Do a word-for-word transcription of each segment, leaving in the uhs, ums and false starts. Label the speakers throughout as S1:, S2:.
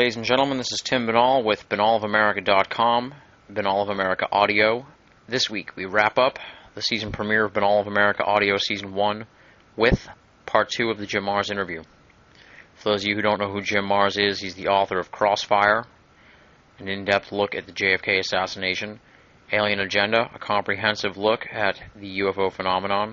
S1: ladies and gentlemen. This is Tim Binnall with Binnall of America dot com, Binnall of America Audio. This week we wrap up the season premiere of Binnall of America Audio Season one with Part two of the Jim Marrs interview. For those of you who don't know who Jim Marrs is, he's the author of Crossfire, an in-depth look at the J F K assassination, Alien Agenda, a comprehensive look at the U F O phenomenon,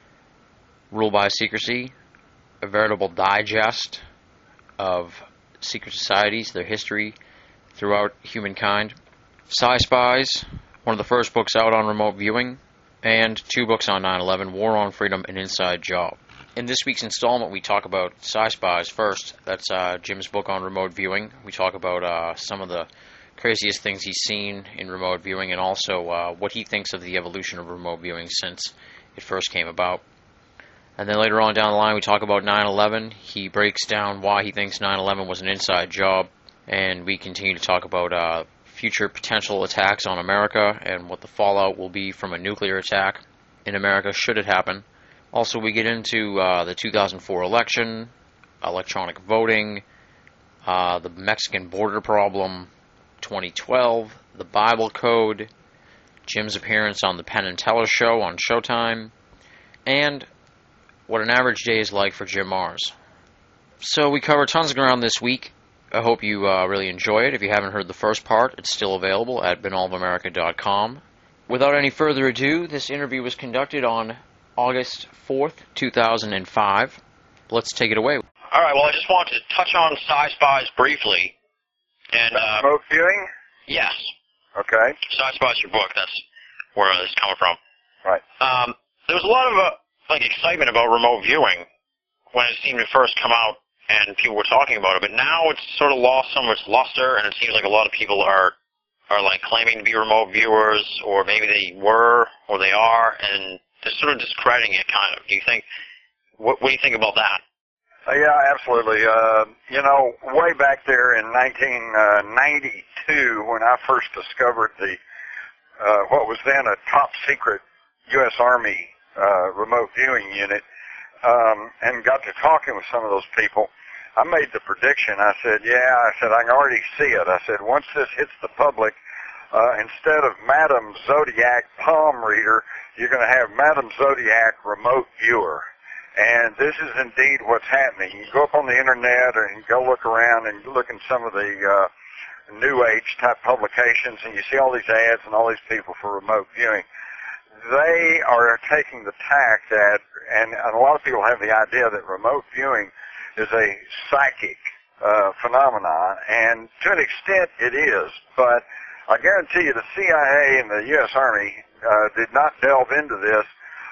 S1: Rule by Secrecy, a veritable digest of secret societies, their history throughout humankind, Sci-Spies, one of the first books out on remote viewing, and two books on nine eleven, War on Freedom and Inside Job. In this week's installment, we talk about Sci-Spies first. That's uh, Jim's book on remote viewing. We talk about uh, some of the craziest things he's seen in remote viewing, and also uh, what he thinks of the evolution of remote viewing since it first came about. And then later on down the line, we talk about nine eleven. He breaks down why he thinks nine eleven was an inside job, and we continue to talk about uh, future potential attacks on America and what the fallout will be from a nuclear attack in America should it happen. Also, we get into uh, the two thousand four election, electronic voting, uh, the Mexican border problem, twenty twelve, the Bible Code, Jim's appearance on the Penn and Teller Show on Showtime, and what an average day is like for Jim Marrs. So we cover tons of ground this week. I hope you uh, really enjoy it. If you haven't heard the first part, it's still available at Binnall of America dot com. Without any further ado, this interview was conducted on August fourth, two thousand five. Let's take it away.
S2: All right, well, I just wanted to touch on Sci-Spies briefly. And, uh,
S3: remote viewing?
S2: Yes.
S3: Okay.
S2: Sci-Spies, your book, that's where this is coming from.
S3: Right.
S2: Um, there was a lot of, uh, like, excitement about remote viewing when it seemed to first come out and people were talking about it, but now it's sort of lost some of its luster, and it seems like a lot of people are, are like, claiming to be remote viewers, or maybe they were, or they are, and they're sort of discrediting it, kind of. Do you think, what, what do you think about that?
S3: Uh, yeah, absolutely. Uh, you know, way back there in nineteen ninety-two, when I first discovered the, uh, what was then a top secret U S Army uh, remote viewing unit, um, and got to talking with some of those people, I made the prediction. I said, yeah, I said, I can already see it. I said, once this hits the public, uh, instead of Madam Zodiac palm reader, you're going to have Madam Zodiac remote viewer. And this is indeed what's happening. You go up on the internet and go look around and look in some of the uh, New Age type publications, and you see all these ads and all these people for remote viewing. They are taking the tack that, and, and a lot of people have the idea that remote viewing is a psychic uh, phenomenon, and to an extent it is, but I guarantee you the C I A and the U S Army uh, did not delve into this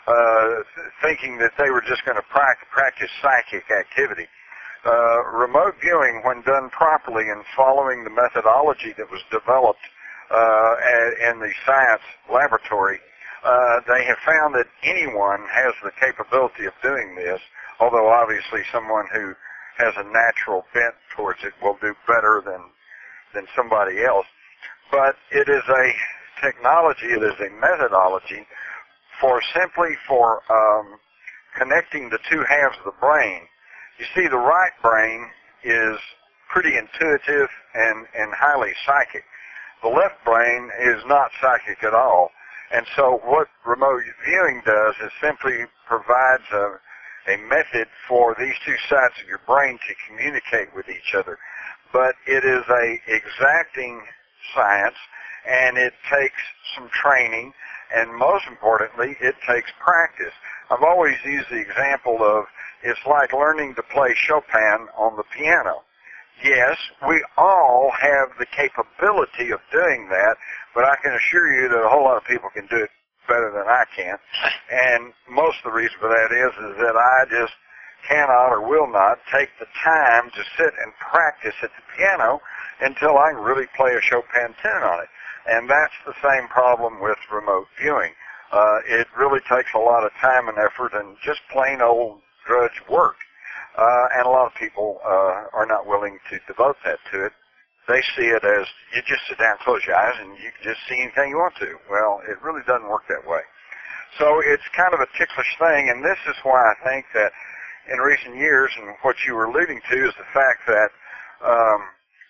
S3: uh, thinking that they were just going to practice psychic activity. Uh, remote viewing, when done properly and following the methodology that was developed uh, in the science laboratory, Uh, they have found that anyone has the capability of doing this, although obviously someone who has a natural bent towards it will do better than than somebody else. But it is a technology, it is a methodology for simply for um, connecting the two halves of the brain. You see, the right brain is pretty intuitive and, and highly psychic. The left brain is not psychic at all. And so what remote viewing does is simply provides a, a method for these two sides of your brain to communicate with each other. But it is a exacting science, and it takes some training, and most importantly, it takes practice. I've always used the example of it's like learning to play Chopin on the piano. Yes, we all have the capability of doing that, but I can assure you that a whole lot of people can do it better than I can. And most of the reason for that is, is that I just cannot or will not take the time to sit and practice at the piano until I can really play a Chopin tune on it. And that's the same problem with remote viewing. Uh, it really takes a lot of time and effort and just plain old drudge work. Uh, and a lot of people uh, are not willing to devote that to it. They see it as you just sit down, close your eyes, and you can just see anything you want to. Well, it really doesn't work that way. So it's kind of a ticklish thing, and this is why I think that in recent years, and what you were alluding to is the fact that um,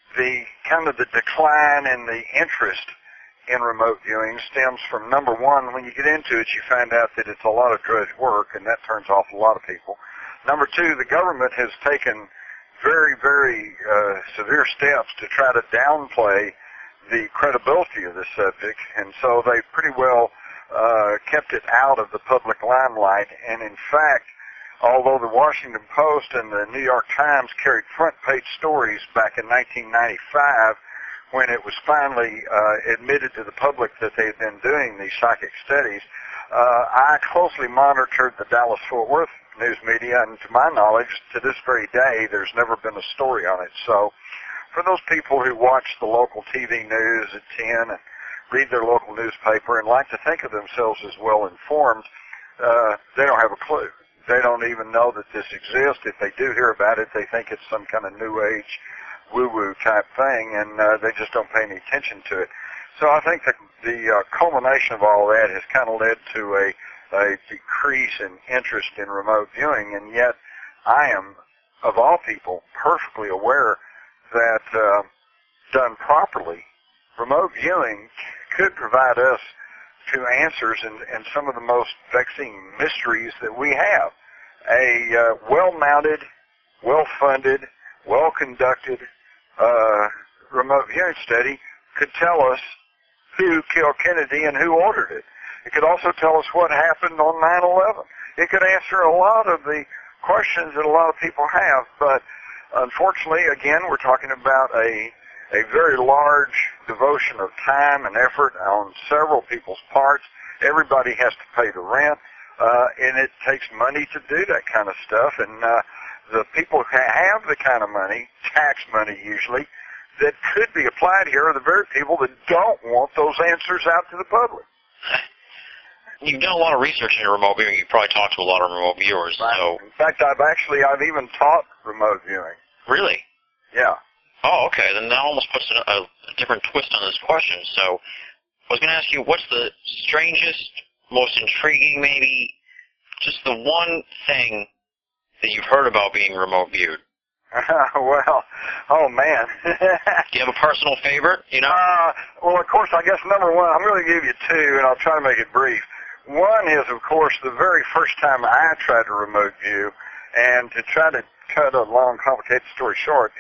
S3: the kind of the decline in the interest in remote viewing stems from, number one, when you get into it, you find out that it's a lot of drudge work, and that turns off a lot of people. Number two, the government has taken very, very uh, severe steps to try to downplay the credibility of this subject, and so they pretty well uh, kept it out of the public limelight. And in fact, although the Washington Post and the New York Times carried front-page stories back in nineteen ninety-five, when it was finally uh, admitted to the public that they had been doing these psychic studies, uh, I closely monitored the Dallas-Fort Worth news media, and to my knowledge, to this very day, there's never been a story on it. So for those people who watch the local T V news at ten and read their local newspaper and like to think of themselves as well informed, uh, they don't have a clue. They don't even know that this exists. If they do hear about it, they think it's some kind of new age woo-woo type thing, and uh, they just don't pay any attention to it. So I think that the uh, culmination of all that has kind of led to a, a decrease in interest in remote viewing, and yet I am, of all people, perfectly aware that uh, done properly, remote viewing could provide us to answers in, in some of the most vexing mysteries that we have. A uh, well-mounted, well-funded, well-conducted uh, remote viewing study could tell us who killed Kennedy and who ordered it. It could also tell us what happened on nine eleven. It could answer a lot of the questions that a lot of people have, but unfortunately, again, we're talking about a a very large devotion of time and effort on several people's parts. Everybody has to pay the rent, uh, and it takes money to do that kind of stuff. And uh, the people who have the kind of money, tax money usually, that could be applied here are the very people that don't want those answers out to the public.
S2: You've done a lot of research into remote viewing. You've probably talked to a lot of remote viewers.
S3: Right.
S2: So.
S3: In fact, I've actually, I've even taught remote viewing.
S2: Really?
S3: Yeah.
S2: Oh, okay. Then that almost puts a, a different twist on this question. So I was going to ask you, what's the strangest, most intriguing, maybe, just the one thing that you've heard about being remote viewed?
S3: Well, oh, man.
S2: Do you have a personal favorite, you know?
S3: Uh, well, of course, I guess number one, I'm going to give you two, and I'll try to make it brief. One is, of course, the very first time I tried to remote view, and to try to cut a long, complicated story short,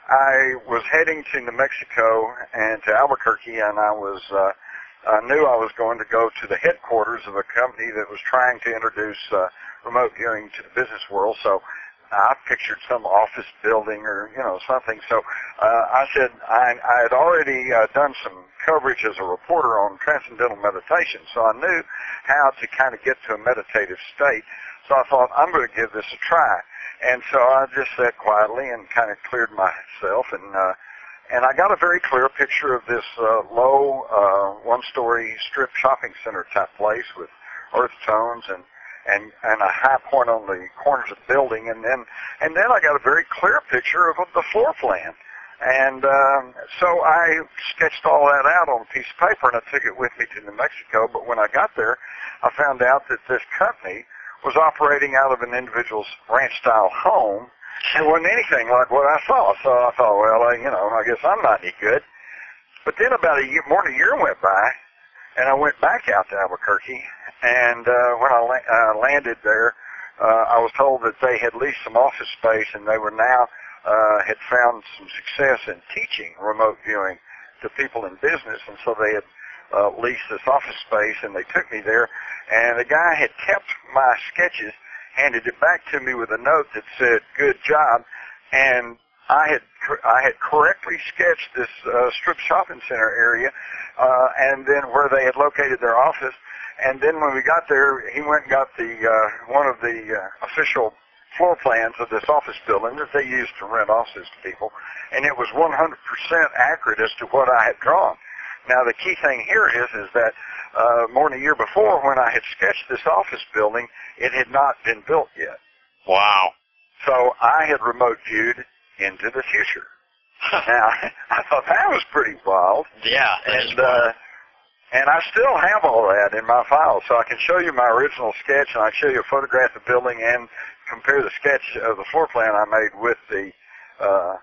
S3: I was heading to New Mexico and to Albuquerque, and I was uh, I knew I was going to go to the headquarters of a company that was trying to introduce uh, remote viewing to the business world. So I pictured some office building or, you know, something. So uh, I said I, I had already uh, done some coverage as a reporter on transcendental meditation, so I knew how to kind of get to a meditative state. So I thought, I'm going to give this a try. And so I just sat quietly and kind of cleared myself, and uh, and I got a very clear picture of this uh, low uh, one-story strip shopping center type place with earth tones and and and a high point on the corners of the building, and then and then I got a very clear picture of the floor plan. And um, so I sketched all that out on a piece of paper, and I took it with me to New Mexico. But when I got there, I found out that this company was operating out of an individual's ranch-style home. It wasn't anything like what I saw. So I thought, well, I, you know, I guess I'm not any good. But then about a year, more than a year went by, and I went back out to Albuquerque. And uh, when I la- uh, landed there, uh, I was told that they had leased some office space, and they were now uh, had found some success in teaching remote viewing to people in business, and so they had uh, leased this office space, and they took me there. And the guy had kept my sketches, handed it back to me with a note that said, "Good job." And I had I had correctly sketched this uh, strip shopping center area, uh, and then where they had located their office. And then when we got there, he went and got the uh, one of the uh, official floor plans of this office building that they used to rent offices to people, and it was one hundred percent accurate as to what I had drawn. Now, the key thing here is, is that uh, more than a year before, when I had sketched this office building, it had not been built yet.
S2: Wow.
S3: So I had remote viewed into the future. Now, I thought that was pretty wild.
S2: Yeah, that
S3: and,
S2: is wild.
S3: Uh, and I still have all that in my file, so I can show you my original sketch, and I can show you a photograph of the building and compare the sketch of the floor plan I made with the uh,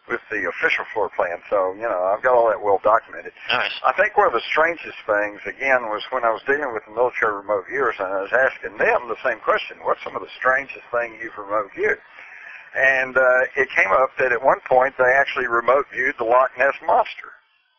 S3: with the official floor plan. So, you know, I've got all that well documented.
S2: Nice.
S3: I think one of the strangest things, again, was when I was dealing with the military remote viewers, and I was asking them the same question: what's some of the strangest thing you've remote viewed? And uh, it came up that at one point they actually remote viewed the Loch Ness Monster.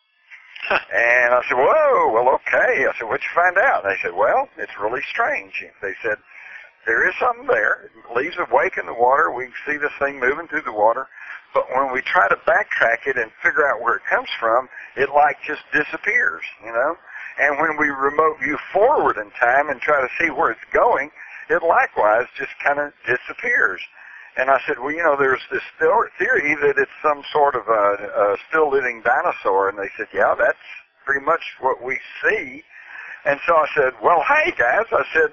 S3: And I said, whoa, well, okay. I said, what'd you find out? And they said, well, it's really strange. They said, there is something there. Leaves are wake in the water. We can see this thing moving through the water. But when we try to backtrack it and figure out where it comes from, it like just disappears, you know? And when we remote view forward in time and try to see where it's going, it likewise just kind of disappears. And I said, well, you know, there's this theory that it's some sort of a, a still living dinosaur. And they said, yeah, that's pretty much what we see. And so I said, well, hey, guys, I said,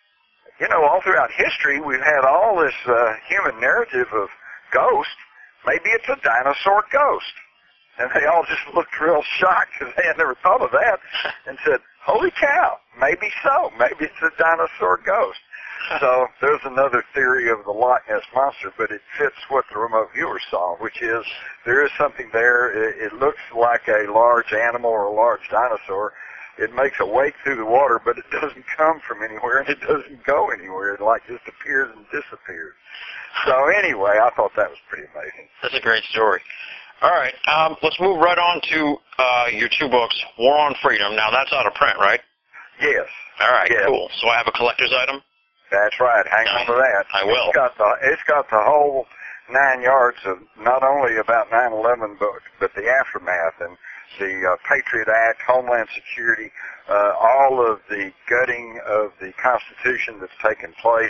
S3: you know, all throughout history, we've had all this uh, human narrative of ghosts. Maybe it's a dinosaur ghost. And they all just looked real shocked because they had never thought of that and said, holy cow, maybe so. Maybe it's a dinosaur ghost. So there's another theory of the Loch Ness Monster, but it fits what the remote viewer saw, which is there is something there. It, it looks like a large animal or a large dinosaur. It makes a wake through the water, but it doesn't come from anywhere, and it doesn't go anywhere. It like just appears and disappears. So anyway, I thought that was pretty amazing.
S2: That's a great story. All right, um, let's move right on to uh, your two books, War on Freedom. Now, that's out of print, right?
S3: Yes.
S2: All right,
S3: yes.
S2: Cool. So I have a collector's item?
S3: That's right. Hang on to that.
S2: I will.
S3: It's got the, it's got the whole nine yards of not only about nine eleven, but, but the aftermath and the uh, Patriot Act, Homeland Security, uh, all of the gutting of the Constitution that's taken place.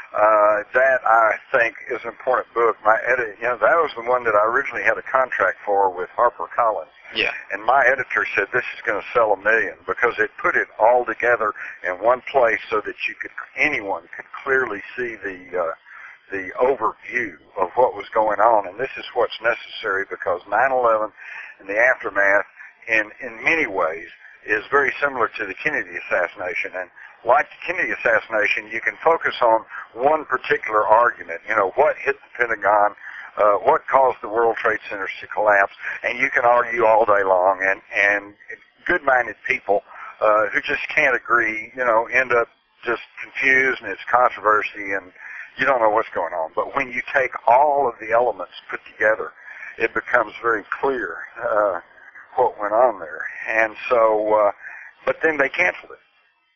S3: Uh, that, I think, is an important book. My edit, you know, that was the one that I originally had a contract for with HarperCollins.
S2: Yeah.
S3: And my editor said this is going to sell a million because it put it all together in one place so that you could, anyone could clearly see the uh, the overview of what was going on. And this is what's necessary because nine eleven and the aftermath, in in many ways, is very similar to the Kennedy assassination. And like the Kennedy assassination, you can focus on one particular argument. You know, what hit the Pentagon, uh, what caused the World Trade Centers to collapse, and you can argue all day long. And, and good-minded people uh, who just can't agree, you know, end up just confused, and it's controversy, and you don't know what's going on. But when you take all of the elements put together, it becomes very clear uh, what went on there. And so, uh, but then they canceled it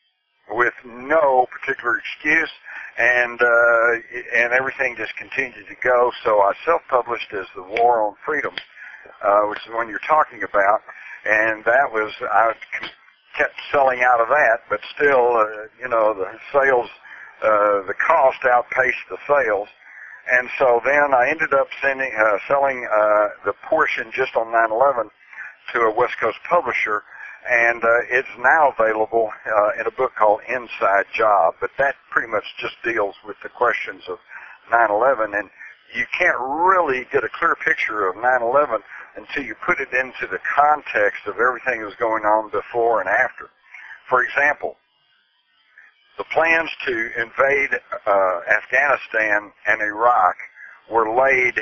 S3: with no particular excuse, and uh, and everything just continued to go. So I self-published as The War on Freedom, uh, which is the one you're talking about, and that was, I kept selling out of that, but still, uh, you know, the sales, uh, the cost outpaced the sales. And so then I ended up sending, uh, selling uh, the portion just on nine eleven to a West Coast publisher, and uh, it's now available uh, in a book called Inside Job. But that pretty much just deals with the questions of nine eleven, and you can't really get a clear picture of nine eleven until you put it into the context of everything that was going on before and after. For example, the plans to invade uh, Afghanistan and Iraq were laid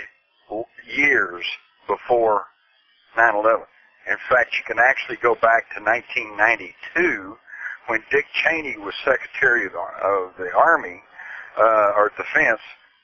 S3: years before nine eleven. In fact, you can actually go back to nineteen ninety-two when Dick Cheney was Secretary of the, of the Army, uh, or Defense,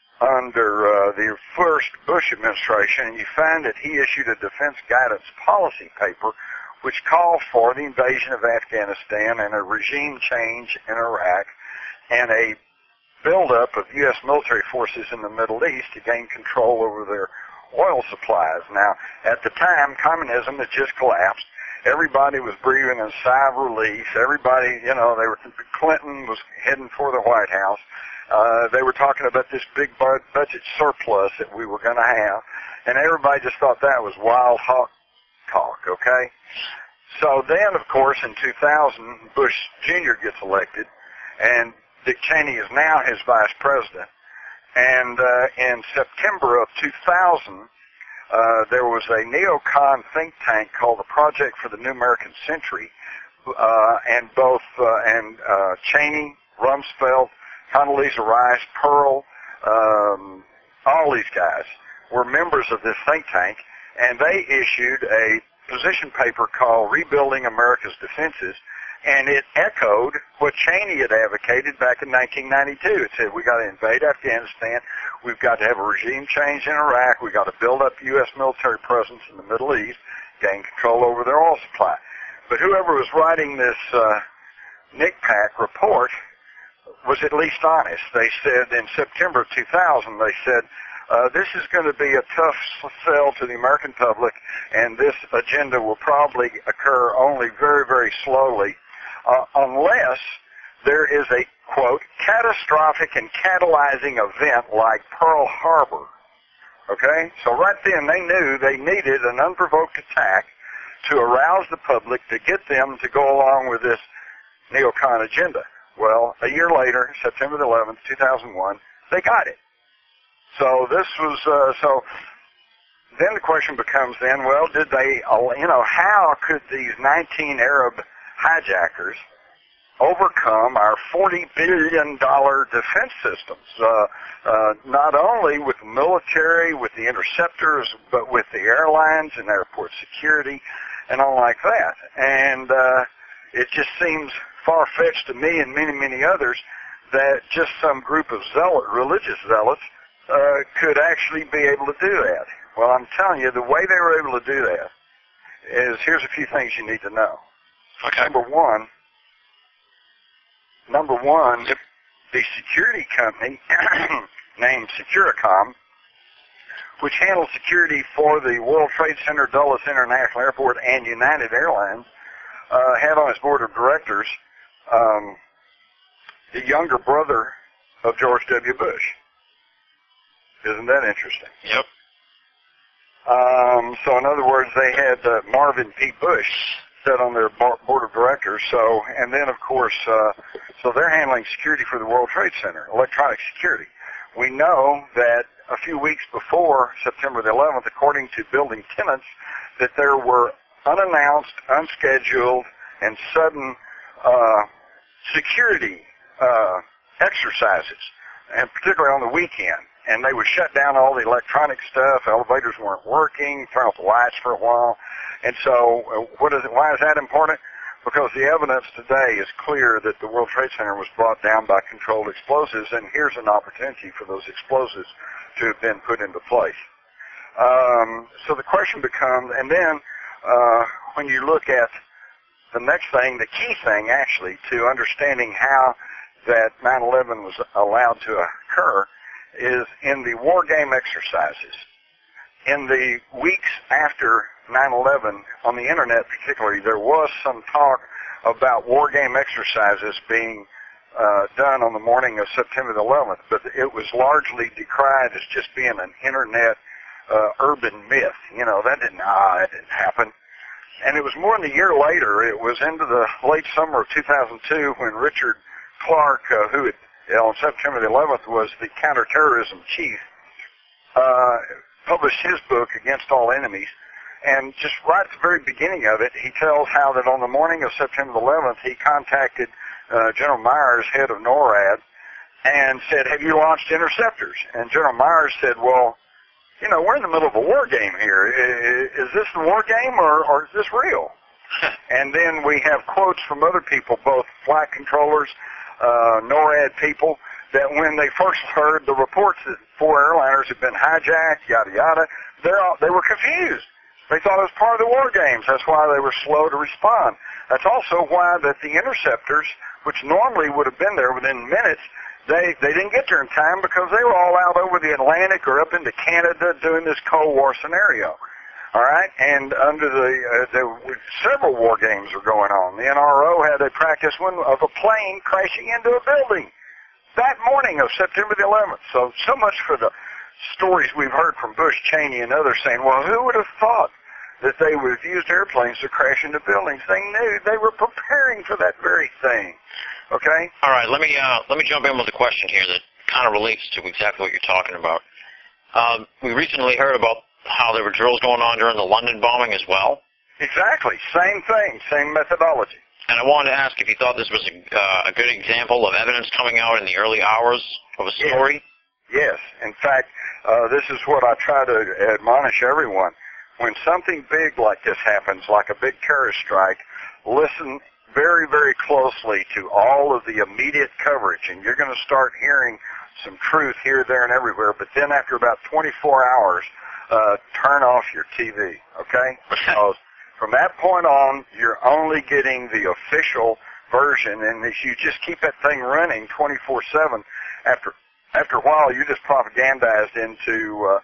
S3: under uh, the first Bush administration, and you find that he issued a defense guidance policy paper which called for the invasion of Afghanistan and a regime change in Iraq and a buildup of U S military forces in the Middle East to gain control over their oil supplies. Now, at the time, communism had just collapsed. Everybody was breathing a sigh of relief. Everybody, you know, they were, Clinton was heading for the White House. Uh, they were talking about this big budget surplus that we were going to have, and everybody just thought that was wild hawk talk, okay? So then, of course, in two thousand, Bush Junior gets elected, and Dick Cheney is now his vice president. And uh, in September of two thousand, uh, there was a neocon think tank called the Project for the New American Century, uh, and both uh, and uh, Cheney, Rumsfeld, Condoleezza Rice, Pearl, um, all these guys were members of this think tank, and they issued a position paper called Rebuilding America's Defenses, and it echoed what Cheney had advocated back in nineteen ninety-two. It said, we got to invade Afghanistan, we've got to have a regime change in Iraq, we've got to build up U S military presence in the Middle East, gain control over their oil supply. But whoever was writing this uh, N I C P A C report was at least honest. They said in September of two thousand, they said, uh, this is going to be a tough sell to the American public, and this agenda will probably occur only very, very slowly, uh, unless there is a, quote, catastrophic and catalyzing event like Pearl Harbor. Okay? So right then they knew they needed an unprovoked attack to arouse the public, to get them to go along with this neocon agenda. Well, a year later, September the eleventh, two thousand one, they got it. So this was, uh, so then the question becomes then, well, did they, you know, how could these nineteen Arab hijackers overcome our forty billion dollars defense systems, uh, uh, not only with the military, with the interceptors, but with the airlines and airport security and all like that. And uh, it just seems far-fetched to me and many, many others that just some group of zealot, religious zealots uh, could actually be able to do that. Well, I'm telling you, the way they were able to do that is, here's a few things you need to know.
S2: Okay.
S3: Number one, number one,
S2: yep.
S3: the security company named Securicom, which handles security for the World Trade Center, Dulles International Airport, and United Airlines, uh, had on its board of directors um, the younger brother of George W. Bush. Isn't that interesting?
S2: Yep.
S3: Um, so in other words, they had uh, Marvin P. Bush set on their board of directors. So, and then of course, uh, so they're handling security for the World Trade Center, electronic security. We know that a few weeks before September the eleventh, according to building tenants, that there were unannounced, unscheduled, and sudden uh, security uh, exercises, and particularly on the weekend. And they would shut down all the electronic stuff. Elevators weren't working. Turn off the lights for a while. And so, uh, what is it? Why is that important? Because the evidence today is clear that the World Trade Center was brought down by controlled explosives, and here's an opportunity for those explosives to have been put into place. Um, so the question becomes, and then uh, when you look at the next thing, the key thing actually to understanding how that nine eleven was allowed to occur is in the war game exercises. In the weeks after nine eleven, on the internet particularly, there was some talk about war game exercises being uh, done on the morning of September the eleventh, but it was largely decried as just being an internet uh, urban myth. You know, that didn't, ah, that didn't happen. And it was more than a year later, it was into the late summer of two thousand two when Richard Clark, uh, who had, on September the eleventh was the counterterrorism chief, uh, published his book, Against All Enemies. And just right at the very beginning of it, he tells how that on the morning of September the eleventh, he contacted uh, General Myers, head of NORAD, and said, have you launched interceptors? And General Myers said, well, you know, we're in the middle of a war game here. Is this the war game or, or is this real? And then we have quotes from other people, both flight controllers, uh, NORAD people, that when they first heard the reports that four airliners had been hijacked, yada, yada, all, they were confused. They thought it was part of the war games. That's why they were slow to respond. That's also why that the interceptors, which normally would have been there within minutes, they, they didn't get there in time because they were all out over the Atlantic or up into Canada doing this Cold War scenario. All right? And under the, uh, the several war games were going on. The N R O had a practice one of a plane crashing into a building that morning of September the eleventh. So, so much for the stories we've heard from Bush, Cheney, and others saying, well, who would have thought that they would have used airplanes to crash into buildings? They knew. They were preparing for that very thing. Okay?
S2: All right, let me uh, let me jump in with a question here that kind of relates to exactly what you're talking about. Um, we recently heard about how there were drills going on during the London bombing as well.
S3: Exactly. Same thing. Same methodology.
S2: And I wanted to ask if you thought this was a, uh, a good example of evidence coming out in the early hours of a story.
S3: Yes. In fact, uh, this is what I try to admonish everyone. When something big like this happens, like a big terrorist strike, listen very, very closely to all of the immediate coverage, and you're going to start hearing some truth here, there, and everywhere. But then after about twenty-four hours, uh, turn off your T V, okay? Because from that point on, you're only getting the official version, and if you just keep that thing running twenty-four seven, after after a while, you're just propagandized into uh,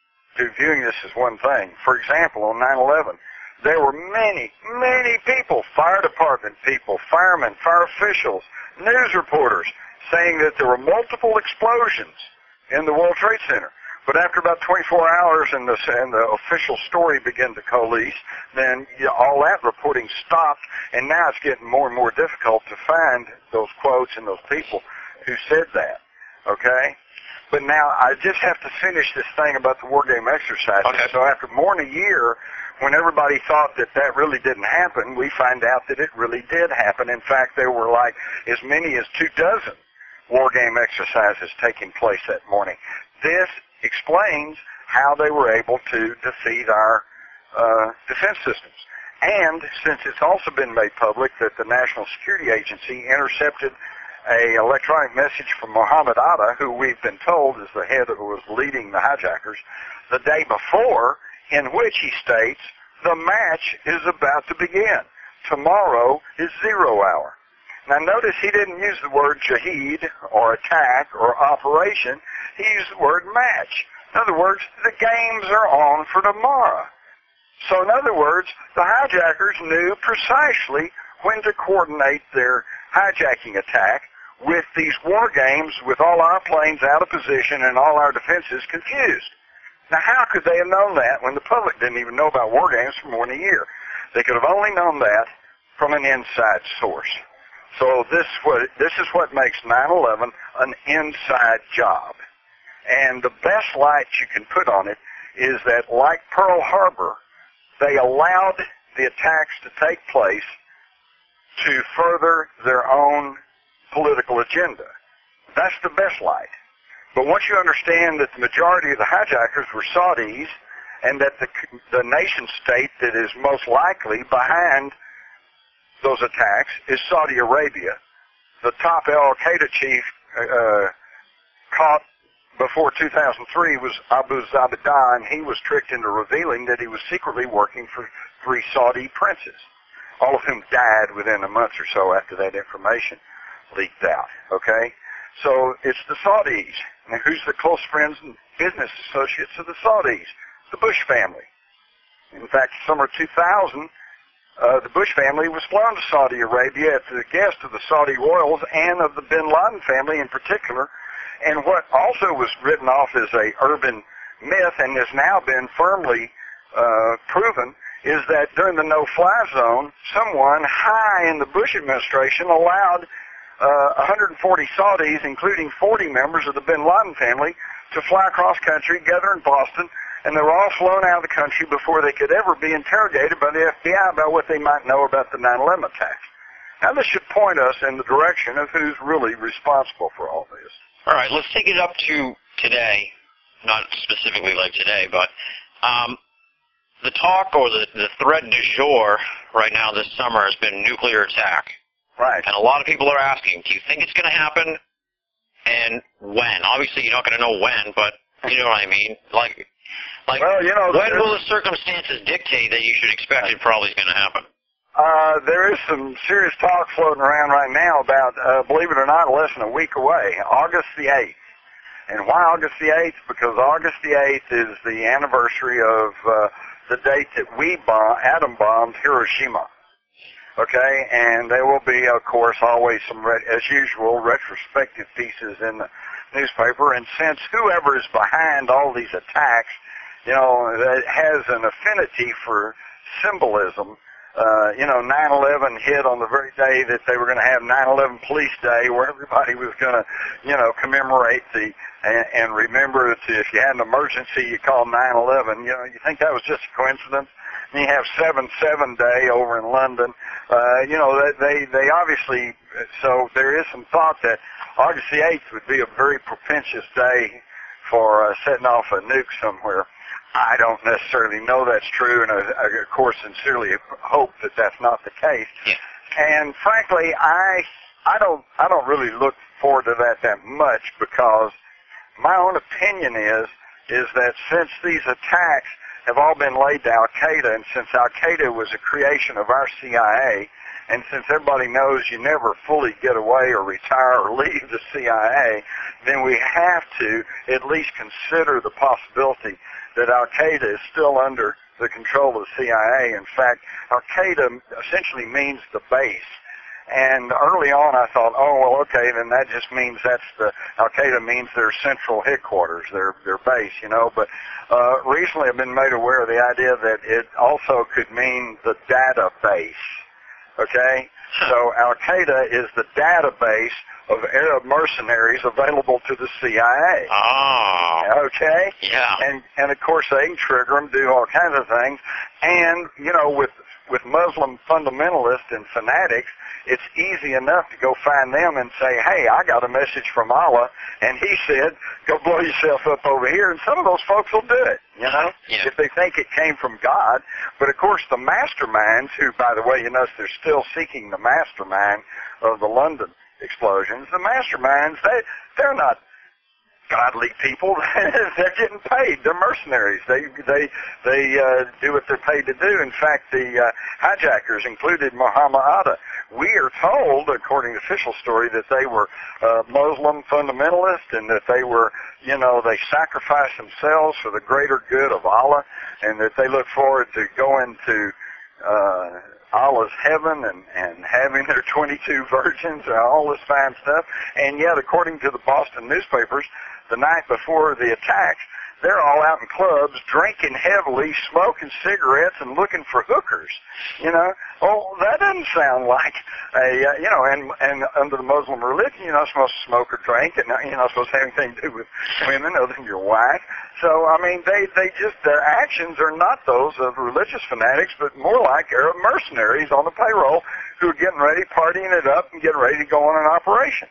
S3: to viewing this as one thing. For example, on nine eleven, there were many, many people, fire department people, firemen, fire officials, news reporters, saying that there were multiple explosions in the World Trade Center. But after about twenty-four hours and the, and the official story began to coalesce, then you know, all that reporting stopped, and now it's getting more and more difficult to find those quotes and those people who said that, okay? But now I just have to finish this thing about the war game exercises.
S2: Okay.
S3: So after more than a year, when everybody thought that that really didn't happen, we find out that it really did happen. In fact, there were like as many as two dozen war game exercises taking place that morning. This explains how they were able to defeat our uh, defense systems. And since it's also been made public that the National Security Agency intercepted a electronic message from Mohammed Atta, who we've been told is the head who was leading the hijackers, the day before, in which he states, the match is about to begin. Tomorrow is zero hour. Now notice he didn't use the word jihad or attack or operation. He used the word match. In other words, the games are on for tomorrow. So in other words, the hijackers knew precisely when to coordinate their hijacking attack with these war games with all our planes out of position and all our defenses confused. Now how could they have known that when the public didn't even know about war games for more than a year? They could have only known that from an inside source. So this what this is what makes nine eleven an inside job. And the best light you can put on it is that, like Pearl Harbor, they allowed the attacks to take place to further their own political agenda. That's the best light. But once you understand that the majority of the hijackers were Saudis, and that the, the nation state that is most likely behind those attacks is Saudi Arabia, the top Al-Qaeda chief uh, caught before two thousand three was Abu Zabada, and he was tricked into revealing that he was secretly working for three Saudi princes, all of whom died within a month or so after that information leaked out, okay? So it's the Saudis. Now, who's the close friends and business associates of the Saudis? The Bush family. In fact, summer two thousand, uh, the Bush family was flown to Saudi Arabia as the guest of the Saudi royals and of the bin Laden family in particular. And what also was written off as a urban myth and has now been firmly uh, proven is that during the no-fly zone, someone high in the Bush administration allowed uh, one hundred forty Saudis, including forty members of the bin Laden family, to fly across country, gather in Boston, and they were all flown out of the country before they could ever be interrogated by the F B I about what they might know about the nine eleven attacks. Now, this should point us in the direction of who's really responsible for all this.
S2: All right, let's take it up to today, not specifically like today, but um, the talk or the, the threat du jour right now this summer has been nuclear attack.
S3: Right.
S2: And a lot of people are asking, do you think it's going to happen, and when? Obviously, you're not going to know when, but you know what I mean. Like, like
S3: well, you know,
S2: when will the circumstances dictate that you should expect it probably is going to happen?
S3: Uh, there is some serious talk floating around right now about, uh, believe it or not, less than a week away, August the eighth. And why August the eighth? Because August the eighth is the anniversary of uh, the date that we bomb, atom bombed Hiroshima. Okay, and there will be, of course, always some, re- as usual, retrospective pieces in the newspaper. And since whoever is behind all these attacks, you know, that has an affinity for symbolism. Uh, you know, nine eleven hit on the very day that they were going to have nine eleven Police Day, where everybody was going to, you know, commemorate the and, and remember that if you had an emergency, you called nine eleven. You know, you think that was just a coincidence? And you have seven seven Day over in London. Uh, you know, they they obviously. So there is some thought that August the eighth would be a very propitious day for uh, setting off a nuke somewhere. I don't necessarily know that's true, and I, I of course sincerely hope that that's not the case.
S2: Yeah.
S3: And frankly, I I don't I don't really look forward to that that much, because my own opinion is is that since these attacks have all been laid to Al-Qaeda, and since Al-Qaeda was a creation of our C I A, and since everybody knows you never fully get away or retire or leave the C I A, then we have to at least consider the possibility that Al-Qaeda is still under the control of the C I A. In fact, Al-Qaeda essentially means the base. And early on I thought, oh, well, okay, then that just means that's the, Al-Qaeda means their central headquarters, their, their base, you know. But uh, recently I've been made aware of the idea that it also could mean the database, okay? So Al-Qaeda is the database of Arab mercenaries available to the C I A.
S2: Oh.
S3: Okay?
S2: Yeah.
S3: And, and of course they can trigger them, do all kinds of things. And, you know, with, with Muslim fundamentalists and fanatics, it's easy enough to go find them and say, hey, I got a message from Allah, and he said, go blow yourself up over here. And some of those folks will do it, you know,
S2: yeah.
S3: if they think it came from God. But, of course, the masterminds, who, by the way, you notice they're still seeking the mastermind of the London explosions, the masterminds, they, they're not godly people. They're getting paid. They're mercenaries. They they they uh, do what they're paid to do. In fact, the uh, hijackers included Muhammad Atta. We are told, according to official story, that they were uh, Muslim fundamentalists, and that they were, you know, they sacrificed themselves for the greater good of Allah, and that they look forward to going to uh, Allah's heaven and, and having their twenty-two virgins and all this fine stuff. And yet, according to the Boston newspapers, the night before the attacks, they're all out in clubs, drinking heavily, smoking cigarettes, and looking for hookers. You know, oh, that doesn't sound like a, uh, you know, and and under the Muslim religion, you're not supposed to smoke or drink, and you're not supposed to have anything to do with women other than your wife. So, I mean, they, they just, their actions are not those of religious fanatics, but more like Arab mercenaries on the payroll who are getting ready, partying it up, and getting ready to go on an operation.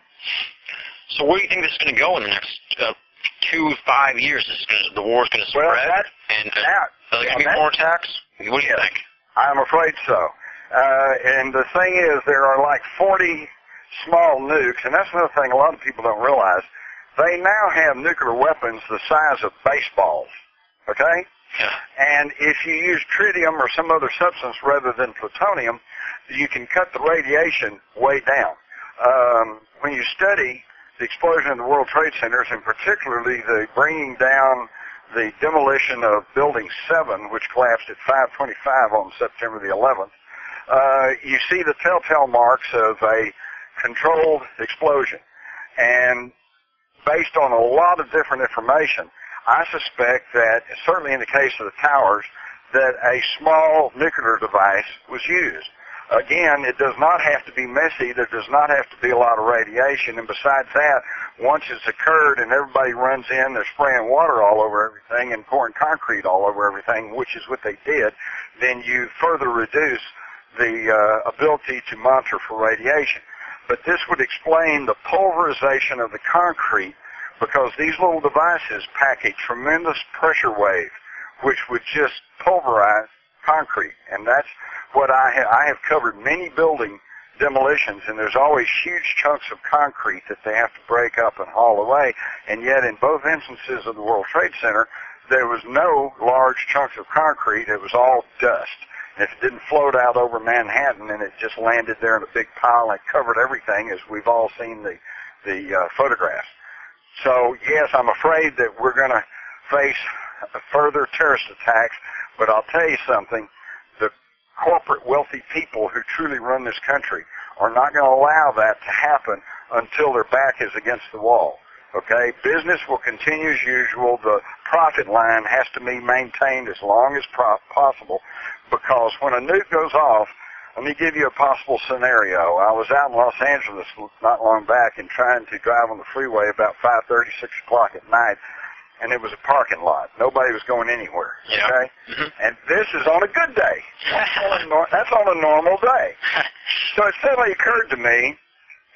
S2: So where do you think this is going to go in the next uh, two, five years? This is gonna, the war's going to spread,
S3: well, that,
S2: and uh,
S3: that,
S2: are there going to
S3: yeah,
S2: be more attacks? What do you think?
S3: I'm afraid so. Uh, and the thing is, there are like forty small nukes, and that's another thing a lot of people don't realize. They now have nuclear weapons the size of baseballs, okay?
S2: Yeah.
S3: And if you use tritium or some other substance rather than plutonium, you can cut the radiation way down. Um, when you study the explosion of the World Trade Centers, and particularly the bringing down the demolition of Building seven, which collapsed at five twenty-five on September the eleventh, uh, you see the telltale marks of a controlled explosion. And based on a lot of different information, I suspect that, certainly in the case of the towers, that a small nuclear device was used. Again, it does not have to be messy. There does not have to be a lot of radiation. And besides that, once it's occurred and everybody runs in, they're spraying water all over everything and pouring concrete all over everything, which is what they did, then you further reduce the uh, ability to monitor for radiation. But this would explain the pulverization of the concrete, because these little devices pack a tremendous pressure wave, which would just pulverize concrete. And that's what I have. I have covered many building demolitions, and there's always huge chunks of concrete that they have to break up and haul away. And yet, in both instances of the World Trade Center, there was no large chunks of concrete. It was all dust. And if it didn't float out over Manhattan, and it just landed there in a big pile and covered everything, as we've all seen the the uh, photographs. So, yes, I'm afraid that we're going to face further terrorist attacks, but I'll tell you something. The corporate wealthy people who truly run this country are not going to allow that to happen until their back is against the wall. Okay? Business will continue as usual. The profit line has to be maintained as long as pro- possible, because when a nuke goes off, let me give you a possible scenario. I was out in Los Angeles not long back and trying to drive on the freeway about five thirty, six o'clock at night, and it was a parking lot. Nobody was going anywhere,
S2: yeah.
S3: okay? Mm-hmm. And this is on a good day. That's on a, nor- that's on a normal day. So it suddenly occurred to me,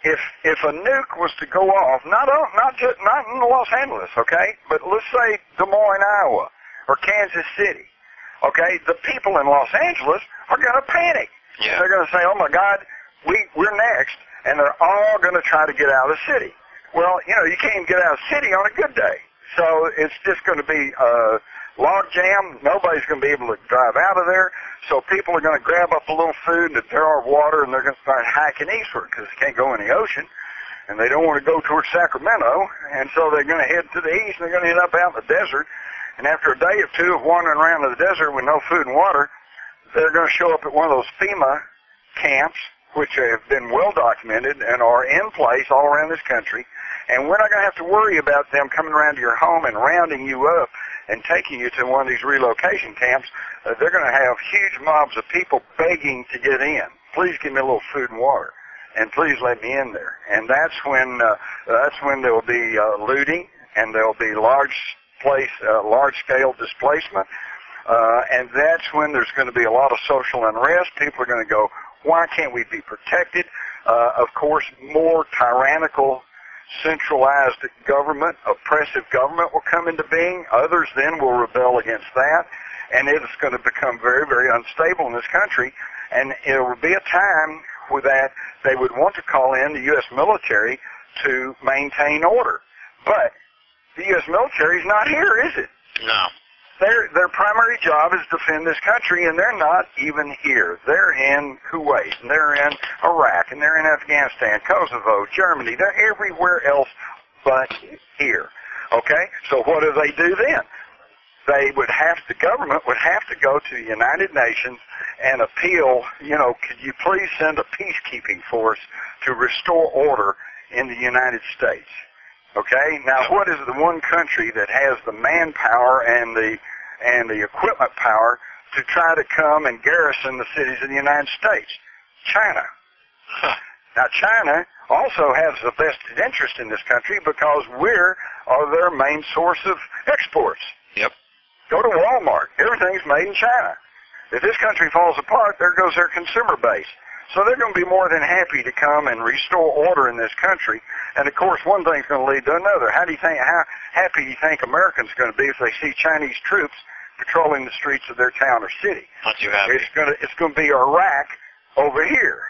S3: if if a nuke was to go off, not on, not just not in Los Angeles, okay, but let's say Des Moines, Iowa, or Kansas City, okay, the people in Los Angeles are going to panic.
S2: Yeah.
S3: They're going to say, "Oh my God, we we're next," and they're all going to try to get out of the city. Well, you know, you can't even get out of the city on a good day, so it's just going to be a log jam. Nobody's going to be able to drive out of there. So people are going to grab up a little food and a jar of water, and they're going to start hiking eastward because they can't go in the ocean, and they don't want to go towards Sacramento, and so they're going to head to the east, and they're going to end up out in the desert. And after a day or two of wandering around in the desert with no food and water, they're going to show up at one of those FEMA camps, which have been well documented and are in place all around this country. And we're not going to have to worry about them coming around to your home and rounding you up and taking you to one of these relocation camps. Uh, they're going to have huge mobs of people begging to get in. Please give me a little food and water, and please let me in there. And that's when uh, that's when there will be uh, looting, and there will be large place, uh, large scale displacement, uh, and that's when there's going to be a lot of social unrest. People are going to go, why can't we be protected? Uh, of course, more tyrannical, centralized government, oppressive government will come into being. Others then will rebel against that, and it's going to become very, very unstable in this country. And it will be a time where that they would want to call in the U S military to maintain order. But the U S military is not here, is it?
S2: No.
S3: Their their primary job is to defend this country, and they're not even here. They're in Kuwait, and they're in Iraq, and they're in Afghanistan, Kosovo, Germany. They're everywhere else but here. Okay? So what do they do then? They would have, the government would have to go to the United Nations and appeal, you know, could you please send a peacekeeping force to restore order in the United States? Okay? Now, what is the one country that has the manpower and the and the equipment power to try to come and garrison the cities of the United States? China.
S2: Huh.
S3: Now, China also has a vested interest in this country because we're are their main source of exports.
S2: Yep.
S3: Go to Walmart. Everything's made in China. If this country falls apart, there goes their consumer base. So they're going to be more than happy to come and restore order in this country. And, of course, one thing's going to lead to another. How do you think, how happy do you think Americans are going to be if they see Chinese troops patrolling the streets of their town or city?
S2: Not too happy.
S3: It's going to, it's going to be Iraq over here.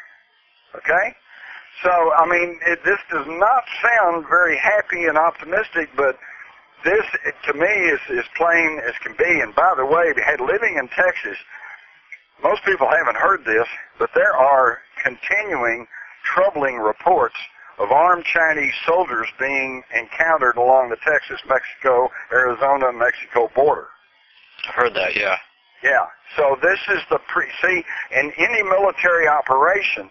S3: Okay? So, I mean, it, this does not sound very happy and optimistic, but this, to me, is as plain as can be. And, by the way, living in Texas, most people haven't heard this, but there are continuing troubling reports of armed Chinese soldiers being encountered along the Texas-Mexico, Arizona-Mexico border.
S2: I've heard that, yeah.
S3: Yeah. So this is the pre. See, in any military operation,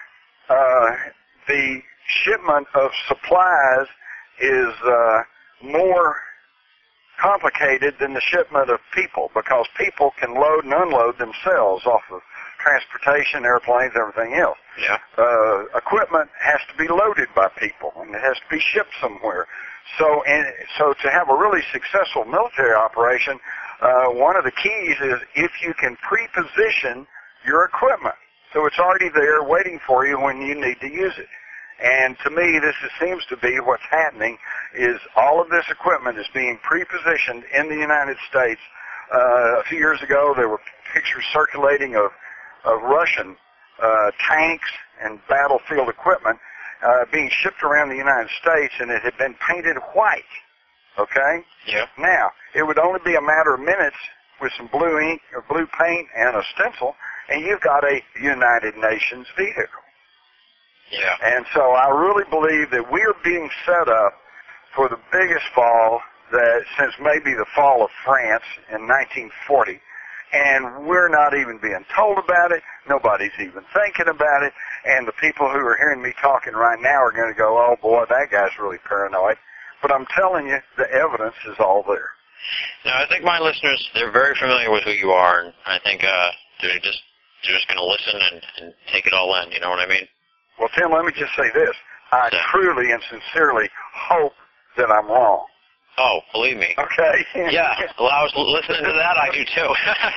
S3: uh, the shipment of supplies is uh, more complicated than the shipment of people, because people can load and unload themselves off of transportation, airplanes, everything else.
S2: Yeah.
S3: Uh, equipment has to be loaded by people, and it has to be shipped somewhere. So, and so to have a really successful military operation, uh, one of the keys is if you can pre-position your equipment, so it's already there waiting for you when you need to use it. And to me, this is, seems to be what's happening, is all of this equipment is being pre-positioned in the United States. Uh, a few years ago, there were pictures circulating of, of Russian uh, tanks and battlefield equipment uh, being shipped around the United States, and it had been painted white. Okay?
S2: Yeah.
S3: Now, it would only be a matter of minutes with some blue ink or blue paint and a stencil, and you've got a United Nations vehicle.
S2: Yeah.
S3: And so I really believe that we are being set up for the biggest fall that since maybe the fall of France in nineteen forty, and we're not even being told about it. Nobody's even thinking about it, and the people who are hearing me talking right now are going to go, oh boy, that guy's really paranoid. But I'm telling you, the evidence is all there.
S2: Now, I think my listeners, they're very familiar with who you are, and I think uh, they're just they're just going to listen and, and take it all in, you know what I mean?
S3: Well, Tim, let me just say this. I
S2: Yeah.
S3: truly and sincerely hope that I'm wrong.
S2: Oh, believe me.
S3: Okay.
S2: Yeah. Well, I was listening to that. I do too.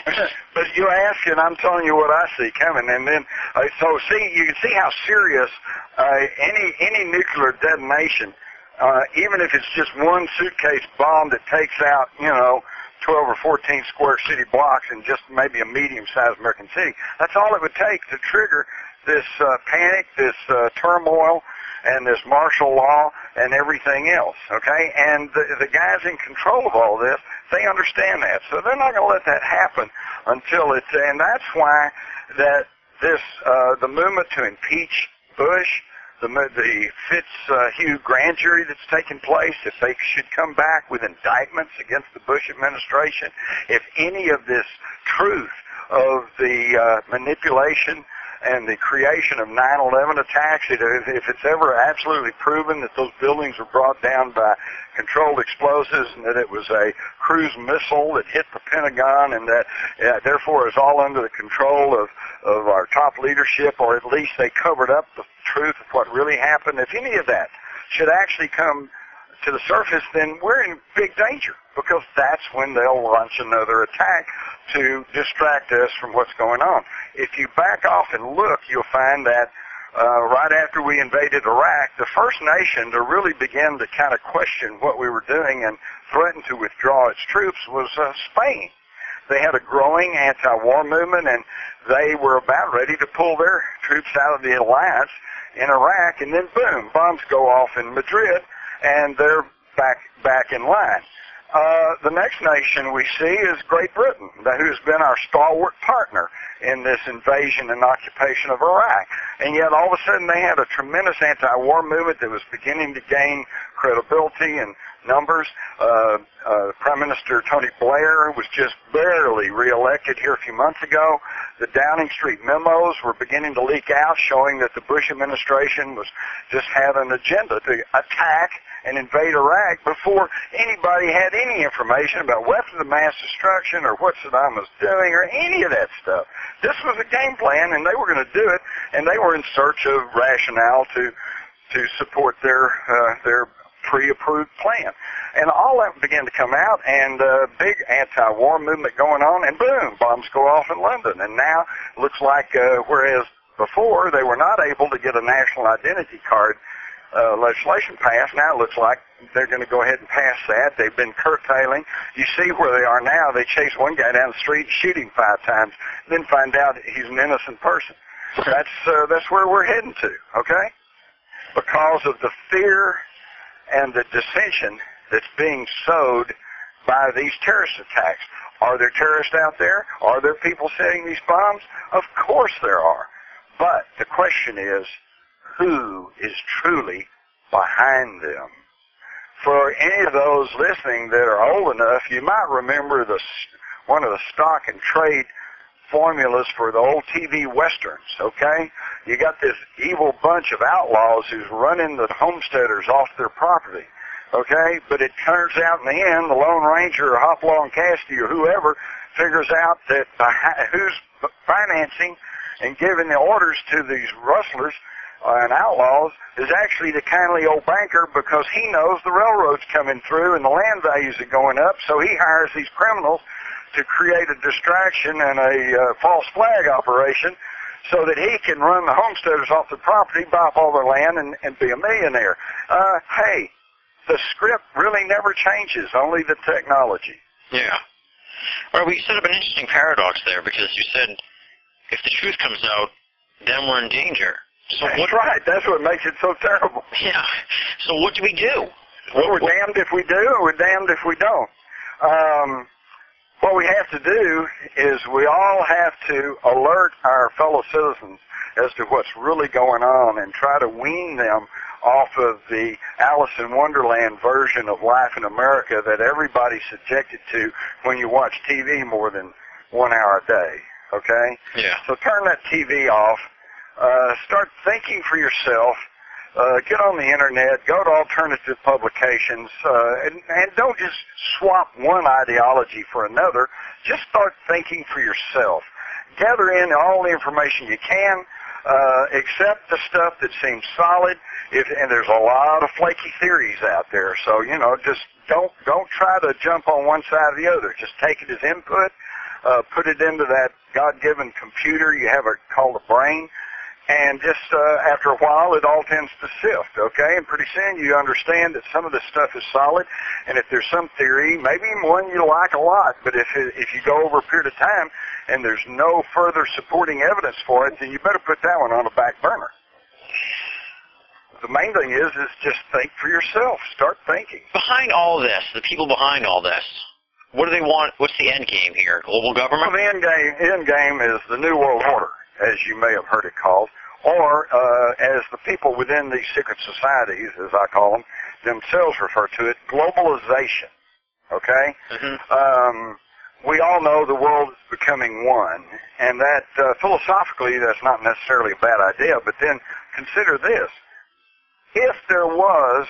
S3: But you ask, and I'm telling you what I see coming. And then, uh, so see, you can see how serious uh, any any nuclear detonation, uh, even if it's just one suitcase bomb that takes out, you know, twelve or fourteen square city blocks in just maybe a medium-sized American city. That's all it would take to trigger this uh, panic, this uh, turmoil, and this martial law and everything else, okay? And the, the guys in control of all this, they understand that. So they're not going to let that happen until it's, and that's why that this, uh, the movement to impeach Bush, the, the Fitzhugh uh, grand jury that's taking place, if they should come back with indictments against the Bush administration, if any of this truth of the uh, manipulation and the creation of nine eleven attacks, it, if it's ever absolutely proven that those buildings were brought down by controlled explosives and that it was a cruise missile that hit the Pentagon and that uh, therefore is all under the control of, of our top leadership, or at least they covered up the truth of what really happened, if any of that should actually come to the surface, then we're in big danger, because that's when they'll launch another attack to distract us from what's going on. If you back off and look, you'll find that uh, right after we invaded Iraq, the first nation to really begin to kind of question what we were doing and threaten to withdraw its troops was uh, Spain. They had a growing anti-war movement, and they were about ready to pull their troops out of the alliance in Iraq, and then boom, bombs go off in Madrid, and they're back back in line. Uh, the next nation we see is Great Britain, who's been our stalwart partner in this invasion and occupation of Iraq. And yet all of a sudden they had a tremendous anti-war movement that was beginning to gain credibility and numbers. Uh, uh, Prime Minister Tony Blair was just barely reelected here a few months ago. The Downing Street memos were beginning to leak out, showing that the Bush administration was just had an agenda to attack and invade Iraq before anybody had any information about weapons of mass destruction or what Saddam was doing or any of that stuff. This was a game plan, and they were going to do it, and they were in search of rationale to to support their uh, their pre-approved plan. And all that began to come out, and a uh, big anti-war movement going on, and boom, bombs go off in London. And now it looks like, uh, whereas before they were not able to get a national identity card uh, legislation passed, now it looks like they're going to go ahead and pass that. They've been curtailing. You see where they are now. They chase one guy down the street, shoot him five times, then find out he's an innocent person. That's, uh, that's where we're heading to, okay? Because of the fear and the dissension that's being sowed by these terrorist attacks. Are there terrorists out there? Are there people setting these bombs? Of course there are. But the question is, who is truly behind them? For any of those listening that are old enough, you might remember the one of the stock and trade formulas for the old T V westerns, okay? You got this evil bunch of outlaws who's running the homesteaders off their property, okay? But it turns out in the end, the Lone Ranger or Hopalong Cassidy or whoever figures out that behind, who's financing and giving the orders to these rustlers uh, and outlaws is actually the kindly old banker, because he knows the railroad's coming through and the land values are going up, so he hires these criminals to create a distraction and a uh, false flag operation so that he can run the homesteaders off the property, buy up all their land, and, and be a millionaire. Uh, hey, the script really never changes, only the technology.
S2: Yeah. Well, we set up an interesting paradox there, because you said if the truth comes out, then we're in danger. So
S3: That's
S2: what,
S3: right. That's what makes it so terrible.
S2: Yeah. So what do we do?
S3: Well, we're
S2: what,
S3: damned if we do, and we're damned if we don't. Um, what we have to do is we all have to alert our fellow citizens as to what's really going on and try to wean them off of the Alice in Wonderland version of life in America that everybody's subjected to when you watch T V more than one hour a day, okay?
S2: Yeah. So
S3: turn that T V off. Uh, start thinking for yourself. Uh, get on the internet. Go to alternative publications. Uh, and, and don't just swap one ideology for another. Just start thinking for yourself. Gather in all the information you can. Uh, accept the stuff that seems solid. If, and there's a lot of flaky theories out there. So, you know, just don't don't try to jump on one side or the other. Just take it as input, uh, put it into that God-given computer you have a, called a brain, and just uh, after a while it all tends to sift, okay? And pretty soon you understand that some of this stuff is solid, and if there's some theory, maybe one you like a lot, but if it, if you go over a period of time and there's no further supporting evidence for it, then you better put that one on a back burner. The main thing is, is just think for yourself. Start thinking.
S2: Behind all this, the people behind all this, what do they want? What's the end game here? Global government?
S3: Well, the end game, end game is the New World Order, as you may have heard it called, or uh, as the people within these secret societies, as I call them, themselves refer to it, globalization. Okay?
S2: Mm-hmm.
S3: Um, we all know the world is becoming one, and that uh, philosophically that's not necessarily a bad idea, but then consider this. If there was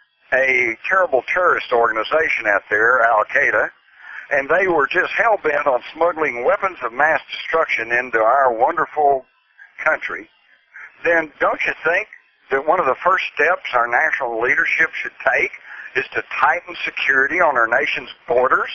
S3: a terrible terrorist organization out there, Al-Qaeda, and they were just hell-bent on smuggling weapons of mass destruction into our wonderful country, then don't you think that one of the first steps our national leadership should take is to tighten security on our nation's borders?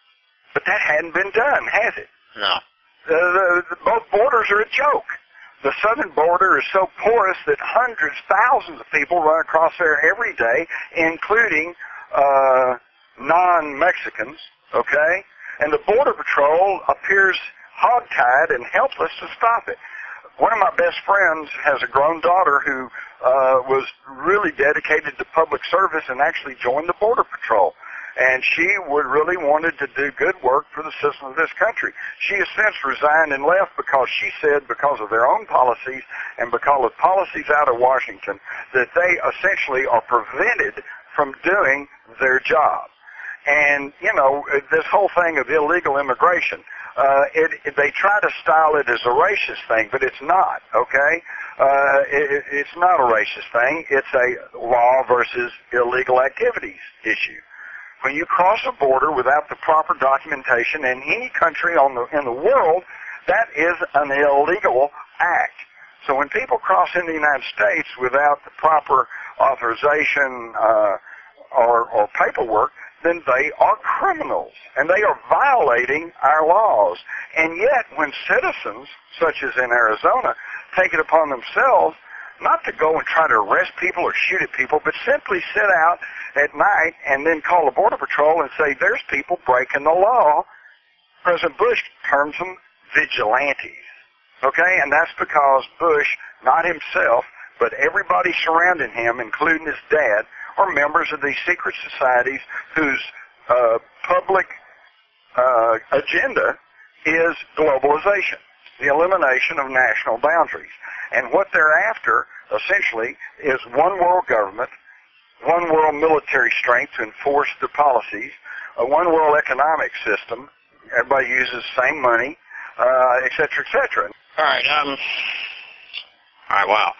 S3: But that hadn't been done, has it?
S2: No.
S3: The, the, the, both borders are a joke. The southern border is so porous that hundreds, thousands of people run across there every day, including uh, non-Mexicans, okay? And the Border Patrol appears hogtied and helpless to stop it. One of my best friends has a grown daughter who uh, was really dedicated to public service and actually joined the Border Patrol. And she would really wanted to do good work for the citizens of this country. She has since resigned and left because she said because of their own policies and because of policies out of Washington that they essentially are prevented from doing their job. And, you know, this whole thing of illegal immigration, uh, it, it, they try to style it as a racist thing, but it's not, okay? Uh, it, it's not a racist thing. It's a law versus illegal activities issue. When you cross a border without the proper documentation in any country on the, in the world, that is an illegal act. So when people cross into the United States without the proper authorization uh, or, or paperwork, then they are criminals, and they are violating our laws. And yet, when citizens, such as in Arizona, take it upon themselves not to go and try to arrest people or shoot at people, but simply sit out at night and then call the Border Patrol and say, there's people breaking the law, President Bush terms them vigilantes. Okay? And that's because Bush, not himself, but everybody surrounding him, including his dad, are members of these secret societies whose uh, public uh, agenda is globalization, the elimination of national boundaries. And what they're after, essentially, is one world government, one world military strength to enforce their policies, a one world economic system, everybody uses the same money, uh, et cetera, et cetera.
S2: All right, um, all right, wow.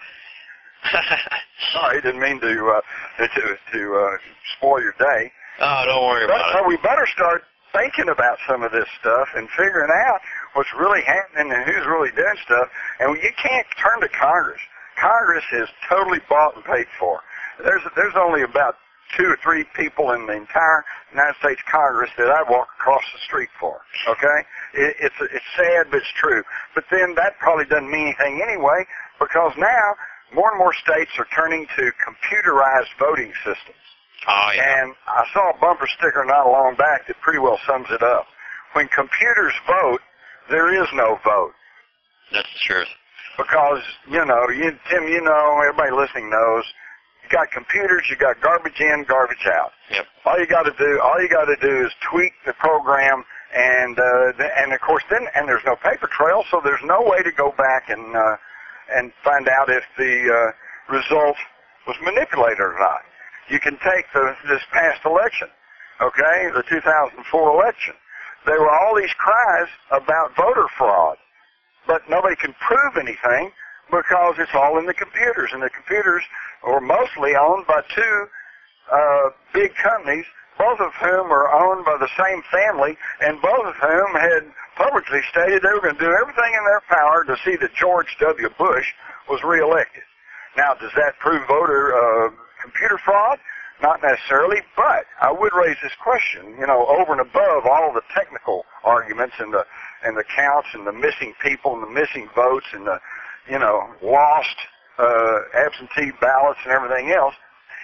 S3: Sorry, didn't mean to uh, to to uh, spoil your day.
S2: Oh, don't worry
S3: but,
S2: about
S3: but
S2: it.
S3: we better start thinking about some of this stuff and figuring out what's really happening and who's really doing stuff. And you can't turn to Congress. Congress is totally bought and paid for. There's there's only about two or three people in the entire United States Congress that I walk across the street for. Okay, it, it's it's sad, but it's true. But then that probably doesn't mean anything anyway, because now more and more states are turning to computerized voting systems.
S2: Oh, yeah.
S3: And I saw a bumper sticker not long back that pretty well sums it up. When computers vote, there is no vote.
S2: That's the truth.
S3: Because, you know, you, Tim, you know, everybody listening knows, you got computers, you got garbage in, garbage out.
S2: Yep.
S3: All you got to do, all you got to do is tweak the program, and uh, and of course then, and there's no paper trail, so there's no way to go back and uh, and find out if the uh, result was manipulated or not. You can take the, this past election, okay, the two thousand four election. There were all these cries about voter fraud, but nobody can prove anything because it's all in the computers, and the computers are mostly owned by two uh, big companies, both of whom are owned by the same family, and both of whom had publicly stated they were going to do everything in their power to see that George W. Bush was reelected. Now, does that prove voter uh, computer fraud? not necessarily, but I would raise this question, you know, over and above all the technical arguments and the and the counts and the missing people and the missing votes and the, you know, lost uh, absentee ballots and everything else.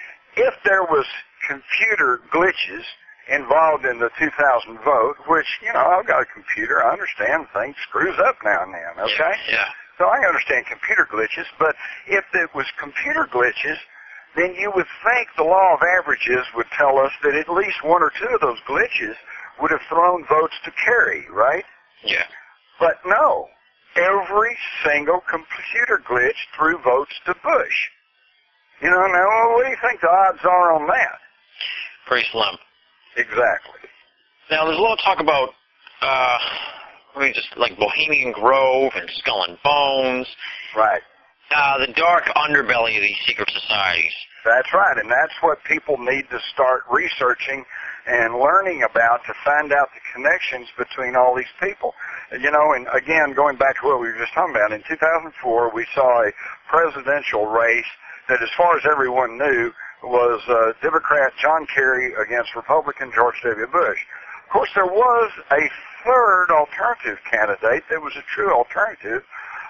S3: If there was computer glitches involved in the two thousand vote, which, you know, I've got a computer, I understand things screws up now and then, okay?
S2: Yeah. yeah.
S3: So I understand computer glitches, but if it was computer glitches, then you would think the law of averages would tell us that at least one or two of those glitches would have thrown votes to Kerry, right?
S2: Yeah.
S3: But no, every single computer glitch threw votes to Bush. You know, now what do you think the odds are on that?
S2: Pretty slim.
S3: Exactly.
S2: Now, there's a lot of talk about, uh, I mean, just like Bohemian Grove and Skull and Bones.
S3: Right.
S2: Uh, the dark underbelly of these secret societies.
S3: That's right, and that's what people need to start researching and learning about to find out the connections between all these people. You know, and again, going back to what we were just talking about, in two thousand four we saw a presidential race that, as far as everyone knew, was uh, Democrat John Kerry against Republican George W. Bush. Of course, there was a third alternative candidate that was a true alternative,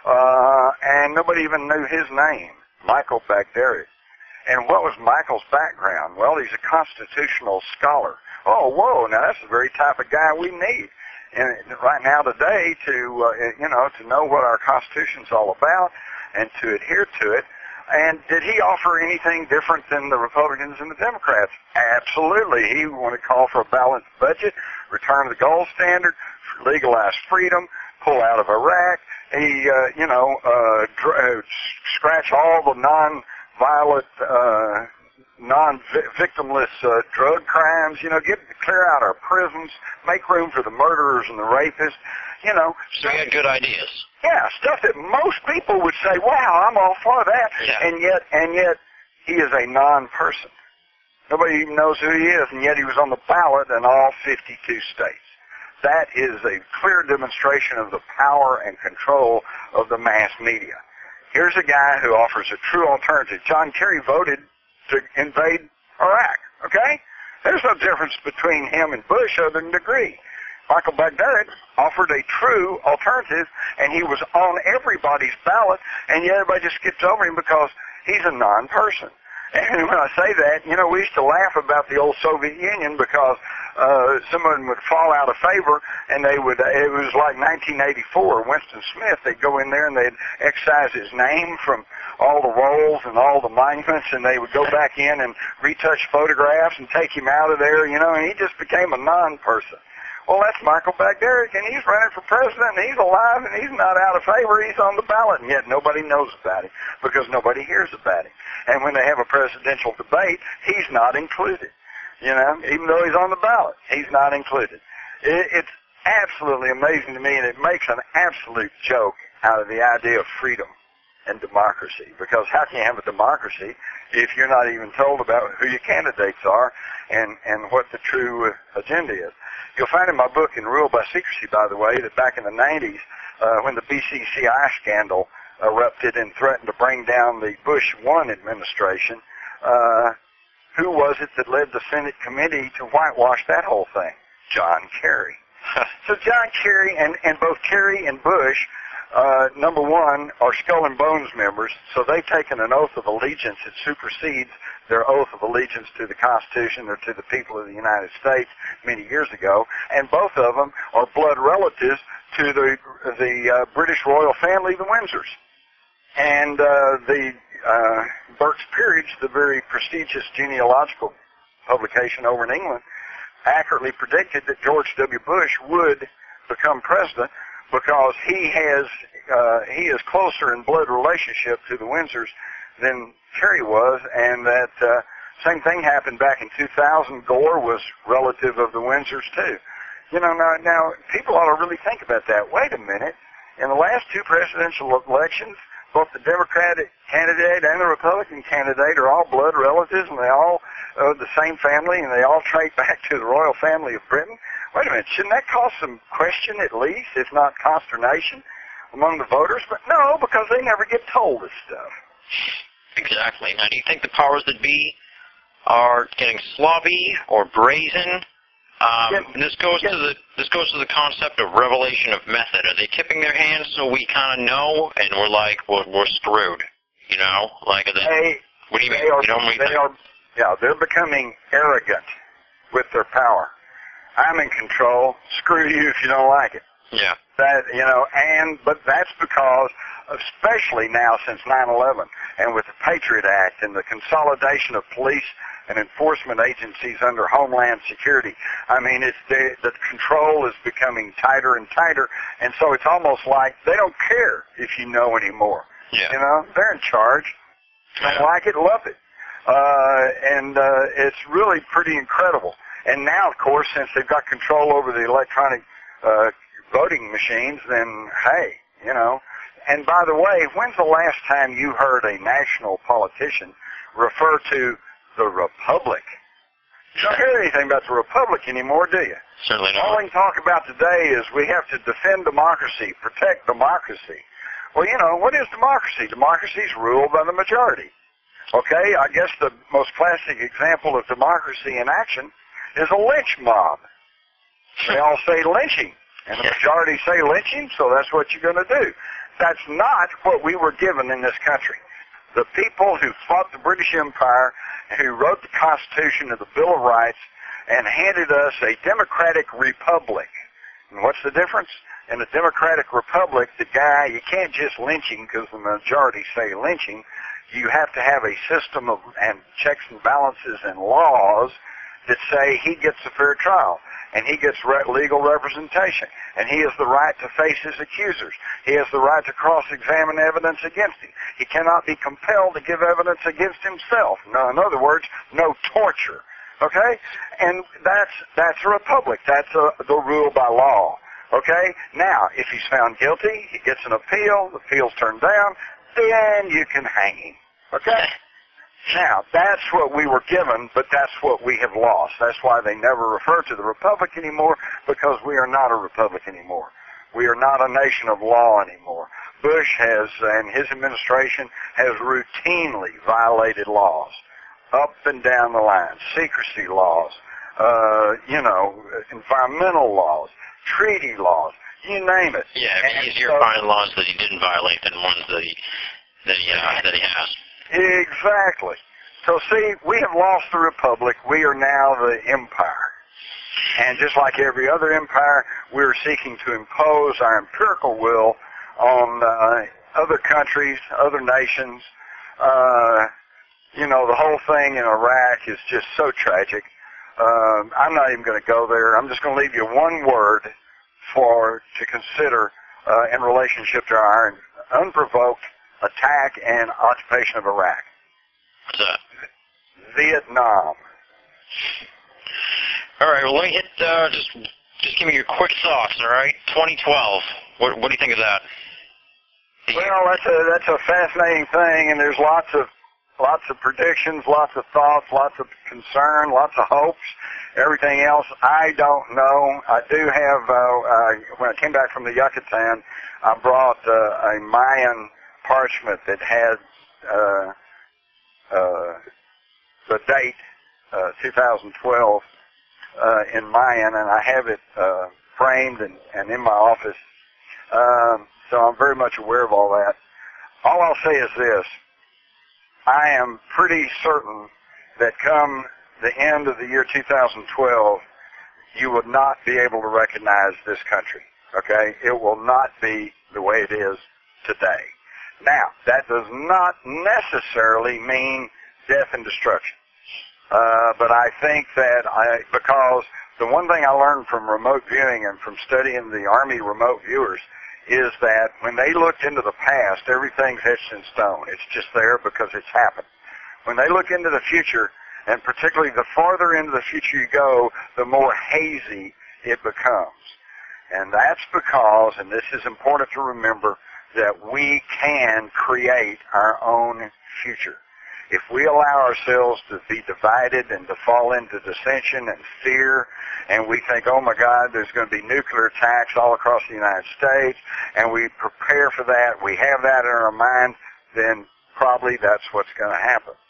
S3: uh, and nobody even knew his name, Michael Baghdadi. And what was Michael's background? Well, he's a constitutional scholar. Oh, whoa, now that's the very type of guy we need. And right now today to, uh, you know, to know what our Constitution's all about and to adhere to it. And did he offer anything different than the Republicans and the Democrats? Absolutely. He wanted to call for a balanced budget, return to the gold standard, legalize freedom, pull out of Iraq. He, uh, you know, uh, dr- scratch all the non-violent, uh, non-victimless uh, drug crimes, you know, get clear out our prisons, make room for the murderers and the rapists, you know.
S2: So he had good ideas.
S3: Yeah, stuff that most people would say, wow, I'm all for that,
S2: yeah.
S3: and yet, and yet, he is a non-person. Nobody even knows who he is, and yet he was on the ballot in all fifty-two states. That is a clear demonstration of the power and control of the mass media. Here's a guy who offers a true alternative. John Kerry voted to invade Iraq, okay? There's no difference between him and Bush other than degree. Michael Baghdadi offered a true alternative, and he was on everybody's ballot, and yet everybody just skips over him because he's a non-person. And when I say that, you know, we used to laugh about the old Soviet Union because uh, someone would fall out of favor, and they would, uh, it was like nineteen eighty-four, Winston Smith, they'd go in there and they'd excise his name from all the rolls and all the monuments, and they would go back in and retouch photographs and take him out of there, you know, and he just became a non-person. Well, that's Michael Baghdadi, and he's running for president, and he's alive, and he's not out of favor. He's on the ballot, and yet nobody knows about him because nobody hears about him. And when they have a presidential debate, he's not included. You know, even though he's on the ballot, he's not included. It, it's absolutely amazing to me, and it makes an absolute joke out of the idea of freedom and democracy. Because how can you have a democracy if you're not even told about who your candidates are and, and what the true agenda is? You'll find in my book, In Rule by Secrecy, by the way, that back in the nineties, uh, when the B C C I scandal erupted and threatened to bring down the Bush one administration, uh, who was it that led the Senate committee to whitewash that whole thing? John Kerry. So John Kerry, and, and both Kerry and Bush, uh, number one, are Skull and Bones members, so they've taken an oath of allegiance that supersedes their oath of allegiance to the Constitution or to the people of the United States many years ago, and both of them are blood relatives to the the uh, British royal family, the Windsors. And uh, the uh, Burke's Peerage, the very prestigious genealogical publication over in England, accurately predicted that George W. Bush would become president because he has uh, he is closer in blood relationship to the Windsors than Kerry was, and that uh, same thing happened back in two thousand. Gore was relative of the Windsors too. You know, now, now people ought to really think about that. Wait a minute. In the last two presidential elections, both the Democratic candidate and the Republican candidate are all blood relatives, and they all are the same family, and they all trace back to the royal family of Britain. Wait a minute. Shouldn't that cause some question at least, if not consternation, among the voters? But no, because they never get told this stuff.
S2: Exactly. Now, do you think the powers that be are getting sloppy or brazen. Um,
S3: Yes.
S2: and this goes
S3: Yes.
S2: to the this goes to the concept of revelation of method. Are they tipping their hands so we kind of know, and we're like, we're, we're screwed? You know, like are they,
S3: They,
S2: what do you mean?
S3: they are,
S2: You know what I mean?
S3: they are, yeah, they're becoming arrogant with their power. I'm in control. Screw you if you don't like it.
S2: Yeah.
S3: That, you know, and, but that's because, especially now since nine eleven, and with the Patriot Act and the consolidation of police and enforcement agencies under Homeland Security, I mean, it's the, the control is becoming tighter and tighter, and so it's almost like they don't care if you know anymore.
S2: Yeah.
S3: You know, they're in charge. Don't
S2: Yeah.
S3: like it, love it. Uh, and uh, it's really pretty incredible. And now, of course, since they've got control over the electronic uh, voting machines, then, hey, you know. And by the way, when's the last time you heard a national politician refer to the Republic? You don't hear anything about the Republic anymore, do you?
S2: Certainly
S3: All
S2: not.
S3: we can talk about today is we have to defend democracy, protect democracy. Well, you know, what is democracy? Democracy is ruled by the majority. Okay, I guess the most classic example of democracy in action is a lynch mob. They all say lynching, and the majority say lynching, so that's what you're going to do. That's not what we were given in this country. The people who fought the British Empire, who wrote the Constitution and the Bill of Rights, and handed us a democratic republic. And what's the difference? In a democratic republic, the guy, you can't just lynch him because the majority say lynching. You have to have a system of and checks and balances and laws that say he gets a fair trial, and he gets re- legal representation, and he has the right to face his accusers. He has the right to cross-examine evidence against him. He cannot be compelled to give evidence against himself. No, in other words, no torture. Okay? And that's that's a republic. That's a, the rule by law. Okay? Now, if he's found guilty, he gets an appeal, the appeal's turned down, then you can hang him. Okay? Now, that's what we were given, but that's what we have lost. That's why they never refer to the republic anymore, because we are not a republic anymore. We are not a nation of law anymore. Bush has, and his administration, has routinely violated laws, up and down the line, secrecy laws, uh, you know, environmental laws, treaty laws, you name it.
S2: Yeah, it'd be
S3: And
S2: easier
S3: so-
S2: to find laws that he didn't violate than ones that he that he uh, that he has.
S3: Exactly. So see, we have lost the republic. We are now the empire. And just like every other empire, we're seeking to impose our empirical will on uh, other countries, other nations. Uh, you know, the whole thing in Iraq is just so tragic. Um, I'm not even going to go there. I'm just going to leave you one word for to consider uh, in relationship to our unprovoked attack and occupation of Iraq.
S2: What's that?
S3: Vietnam.
S2: All right. Well, let me hit. Uh, just just give me your quick thoughts. All right. twenty twelve. What what do you think of that?
S3: Well, that's a that's a fascinating thing, and there's lots of lots of predictions, lots of thoughts, lots of concern, lots of hopes. Everything else, I don't know. I do have. Uh, uh, when I came back from the Yucatan, I brought uh, a Mayan parchment that had uh, uh, the date uh, two thousand twelve uh, in Mayan, and I have it uh, framed and, and in my office. Um, so I'm very much aware of all that. All I'll say is this. I am pretty certain that come the end of the year two thousand twelve, you will not be able to recognize this country. Okay? It will not be the way it is today. Now, that does not necessarily mean death and destruction. Uh, but I think that I, because the one thing I learned from remote viewing and from studying the Army remote viewers is that when they looked into the past, everything's etched in stone. It's just there because it's happened. When they look into the future, and particularly the farther into the future you go, the more hazy it becomes. And that's because, and this is important to remember, that we can create our own future. If we allow ourselves to be divided and to fall into dissension and fear, and we think, oh my God, there's going to be nuclear attacks all across the United States, and we prepare for that, we have that in our mind, then probably that's what's going to happen.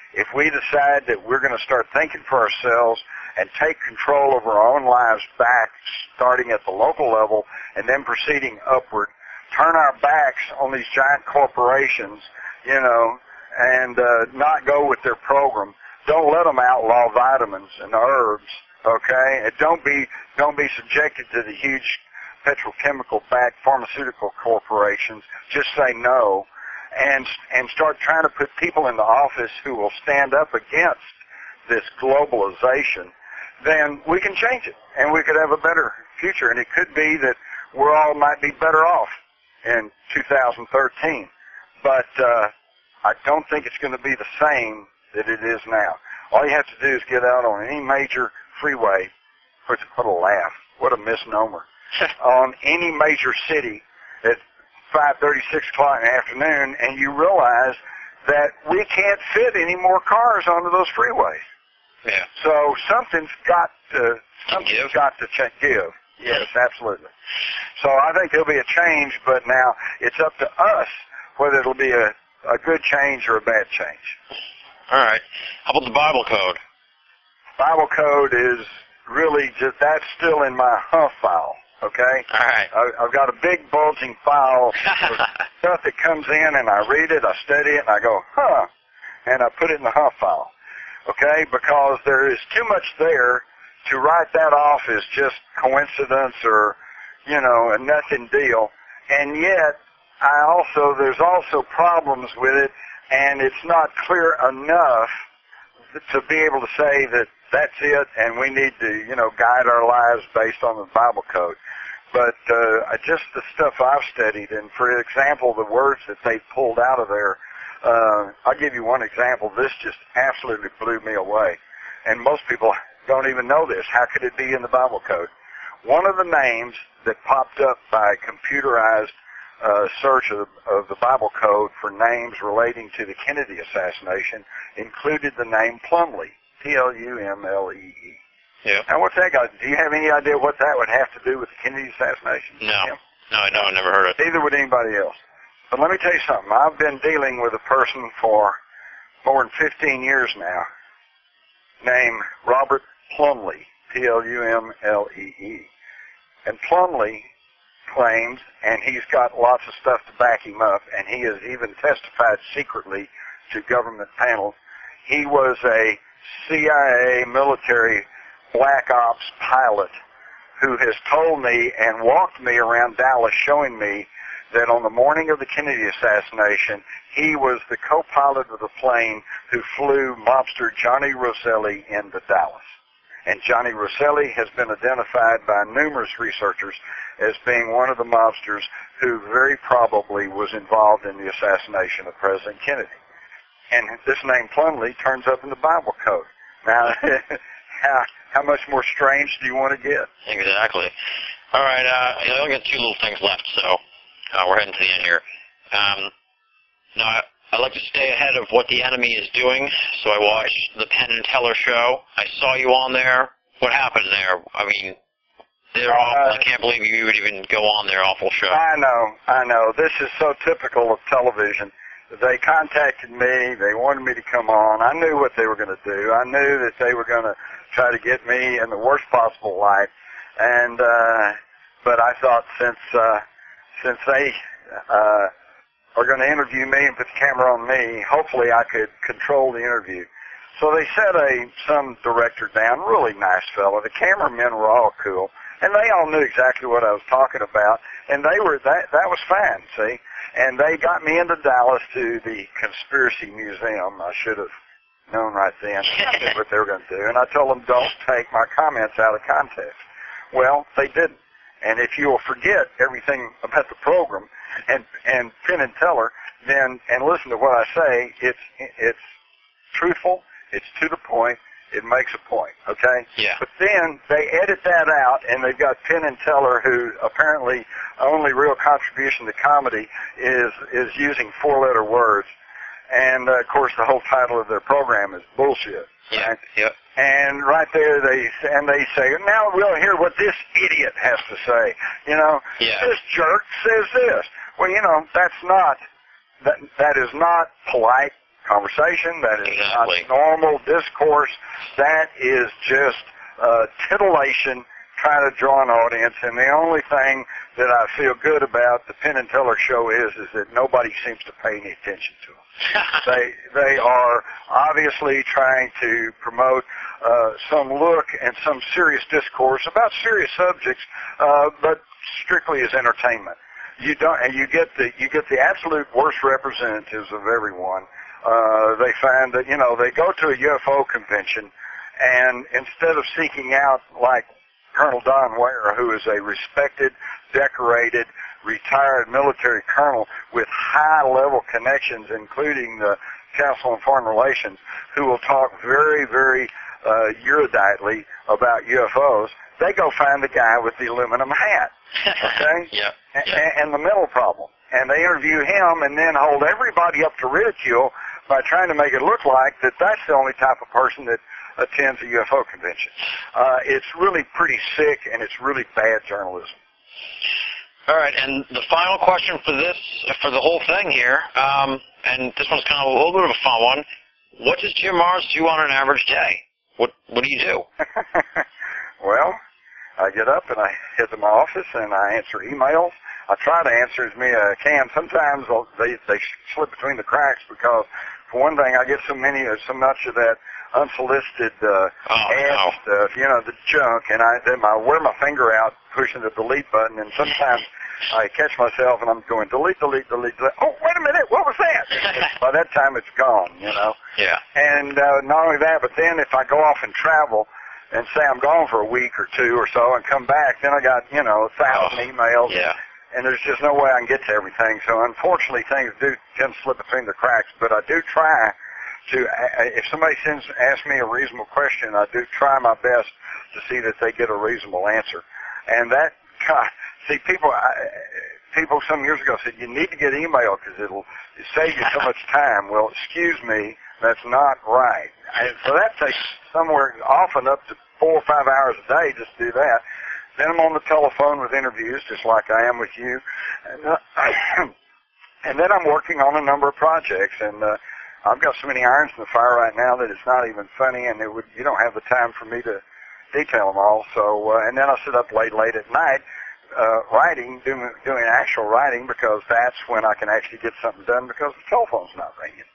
S3: if we decide that we're going to start thinking for ourselves and take control over our own lives back, starting at the local level and then proceeding upward, turn our backs on these giant corporations, you know, and uh, not go with their program. Don't let them outlaw vitamins and herbs, okay? And don't be don't be subjected to the huge petrochemical-backed pharmaceutical corporations. Just say no, and and start trying to put people into office who will stand up against this globalization. Then we can change it, and we could have a better future. And it could be that we all might be better off in two thousand thirteen. But uh, I don't think it's going to be the same that it is now. All you have to do is get out on any major freeway. What a laugh. What a misnomer. On any major city at five thirty, six o'clock in the afternoon, and you realize that we can't fit any more cars onto those freeways.
S2: Yeah.
S3: So something's got to something's
S2: Give.
S3: got to ch- give. Yes, absolutely. So I think there'll be a change, but now it's up to us whether it'll be a, a good change or a bad change.
S2: All right. How about the Bible code?
S3: Bible code is really just, that's still in my huff file, okay?
S2: All right.
S3: I, I've got a big bulging file of stuff that comes in, and I read it, I study it, and I go, huh, and I put it in the huff file, okay? Because there is too much there to write that off as just coincidence or, you know, a nothing deal. And yet, I also, there's also problems with it, and it's not clear enough to be able to say that that's it, and we need to, you know, guide our lives based on the Bible code. But uh, just the stuff I've studied, and for example, the words that they pulled out of there, uh, I'll give you one example. This just absolutely blew me away. And most people don't even know this. How could it be in the Bible code? One of the names that popped up by computerized uh, search of, of the Bible code for names relating to the Kennedy assassination included the name Plumlee, P L U M L E E.
S2: Yeah.
S3: Now, what's that got? Do you have any idea what that would have to do with the Kennedy assassination?
S2: No.
S3: Tim?
S2: No, I know. I never heard it.
S3: Neither would anybody else. But let me tell you something. I've been dealing with a person for more than fifteen years now named Robert Plumlee, P L U M L E E. And Plumlee claims, and he's got lots of stuff to back him up, and he has even testified secretly to government panels, he was a C I A military black ops pilot who has told me and walked me around Dallas showing me that on the morning of the Kennedy assassination, he was the co-pilot of the plane who flew mobster Johnny Rosselli into Dallas. And Johnny Rosselli has been identified by numerous researchers as being one of the mobsters who very probably was involved in the assassination of President Kennedy. And this name Plumlee turns up in the Bible code. Now, how, how much more strange do you want to get?
S2: Exactly. All right. Uh, I only got two little things left, so uh, we're heading to the end here. Um, now, I, I like to stay ahead of what the enemy is doing, so I watch the Penn and Teller show. I saw you on there. What happened there? I mean, they're
S3: uh,
S2: awful. I can't believe you would even go on their awful show.
S3: I know, I know. This is so typical of television. They contacted me. They wanted me to come on. I knew what they were going to do. I knew that they were going to try to get me in the worst possible light. And uh, but I thought since uh, since they uh, are going to interview me and put the camera on me, hopefully I could control the interview. So they set a some director down, really nice fellow. The cameramen were all cool, and they all knew exactly what I was talking about. And they were that that was fine, see. And they got me into Dallas to the Conspiracy Museum. I should have known right then what they were going to do. And I told them, don't take my comments out of context. Well, they didn't. And if you will forget everything about the program and and Penn and Teller, then and listen to what I say, it's it's truthful, it's to the point, it makes a point, okay?
S2: Yeah.
S3: But then they edit that out, and they've got Penn and Teller, who apparently only real contribution to comedy is is using four-letter words. And, uh, of course, the whole title of their program is bullshit.
S2: Yeah.
S3: Right?
S2: Yep.
S3: And right there, they and they say, now we'll hear what this idiot has to say. You know,
S2: Yeah.
S3: this jerk says this. Well, you know, that's not that that is not polite conversation. That is
S2: Exactly.
S3: not normal discourse. That is just uh, titillation, trying to draw an audience. And the only thing that I feel good about the Penn and Teller show is is that nobody seems to pay any attention to them. they they are obviously trying to promote uh, some look and some serious discourse about serious subjects, uh, but strictly as entertainment. You don't, and you get the you get the absolute worst representatives of everyone. Uh, they find that, you know, they go to a U F O convention, and instead of seeking out like Colonel Don Ware, who is a respected, decorated, retired military colonel with high-level connections, including the Council on Foreign Relations, who will talk very, very uh, eruditely about U F Os, they go find the guy with the aluminum hat, okay?
S2: yeah.
S3: And,
S2: yeah.
S3: and the mental problem. And they interview him and then hold everybody up to ridicule by trying to make it look like that that's the only type of person that attends a U F O convention. Uh, it's really pretty sick, and it's really bad journalism.
S2: All right, and the final question for this, for the whole thing here, um, and this one's kind of a little bit of a fun one. What does Jim Marrs do on an average day? What What do you do?
S3: Well, I get up and I head to my office and I answer emails. I try to answer as many as I can. Sometimes they they slip between the cracks because, for one thing, I get so many, so much of that unsolicited uh,
S2: oh,
S3: ad
S2: no.
S3: stuff, you know, the junk, and I then I wear my finger out pushing the delete button, and sometimes I catch myself and I'm going delete, delete, delete, delete. Oh, wait a minute, what was that? By that time, it's gone, you know.
S2: Yeah.
S3: And uh, not only that, but then if I go off and travel and say I'm gone for a week or two or so and come back, then I got, you know, a thousand
S2: Oh,
S3: emails.
S2: Yeah.
S3: And there's just no way I can get to everything. So unfortunately, things do tend to slip between the cracks. But I do try to, if somebody sends, asks me a reasonable question, I do try my best to see that they get a reasonable answer. And that, God, see, people, I, people some years ago said, you need to get email because it'll save you so much time. Well, excuse me, that's not right. And so that takes somewhere often up to four or five hours a day just to do that. Then I'm on the telephone with interviews, just like I am with you. And, uh, and then I'm working on a number of projects. And uh, I've got so many irons in the fire right now that it's not even funny, and it would, you don't have the time for me to detail them all. So, uh, and then I sit up late, late at night uh, writing, doing, doing actual writing, because that's when I can actually get something done because the telephone's not ringing.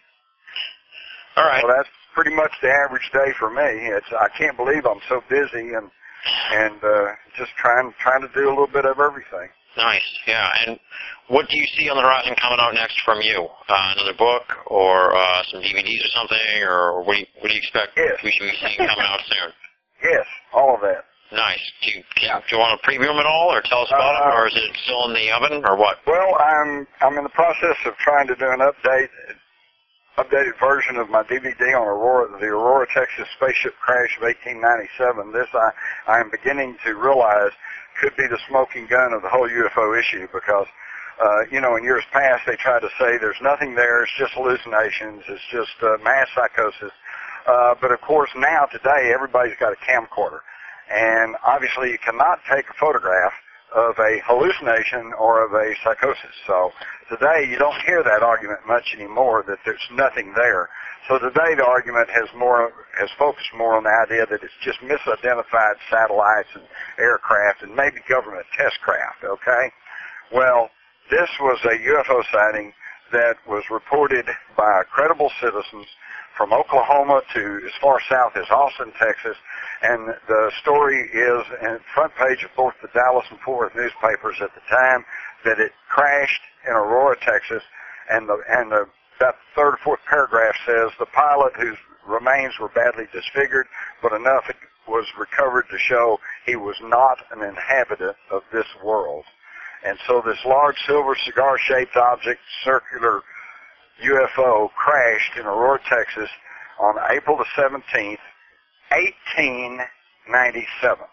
S2: All right.
S3: So that's pretty much the average day for me. It's I can't believe I'm so busy and and uh, just trying trying to do a little bit of everything.
S2: Nice. Yeah. And what do you see on the horizon coming out next from you? Uh, another book or uh, some D V Ds or something, or what do you what do you expect
S3: Yes.
S2: we should be seeing coming out soon?
S3: Yes, all of that.
S2: Nice. Do you, do you, do you want to preview them at all, or tell us about
S3: Uh,
S2: them, or is it still in the oven, or what?
S3: Well, I'm I'm in the process of trying to do an update updated version of my D V D on Aurora, the Aurora, Texas spaceship crash of eighteen ninety-seven. This I I am beginning to realize could be the smoking gun of the whole U F O issue because, uh, you know, in years past they tried to say there's nothing there, it's just hallucinations, it's just uh, mass psychosis. Uh, but of course now today everybody's got a camcorder, and obviously you cannot take a photograph of a hallucination or of a psychosis. So today you don't hear that argument much anymore that there's nothing there. So today the argument has more has focused more on the idea that it's just misidentified satellites and aircraft and maybe government test craft, okay? Well, this was a U F O sighting that was reported by credible citizens from Oklahoma to as far south as Austin, Texas, and the story is in front page of both the Dallas and Fort Worth newspapers at the time that it crashed in Aurora, Texas, and the and the that third or fourth paragraph says the pilot whose remains were badly disfigured, but enough it was recovered to show he was not an inhabitant of this world. And so this large silver cigar-shaped object, circular U F O, crashed in Aurora, Texas on April the seventeenth, eighteen ninety-seven.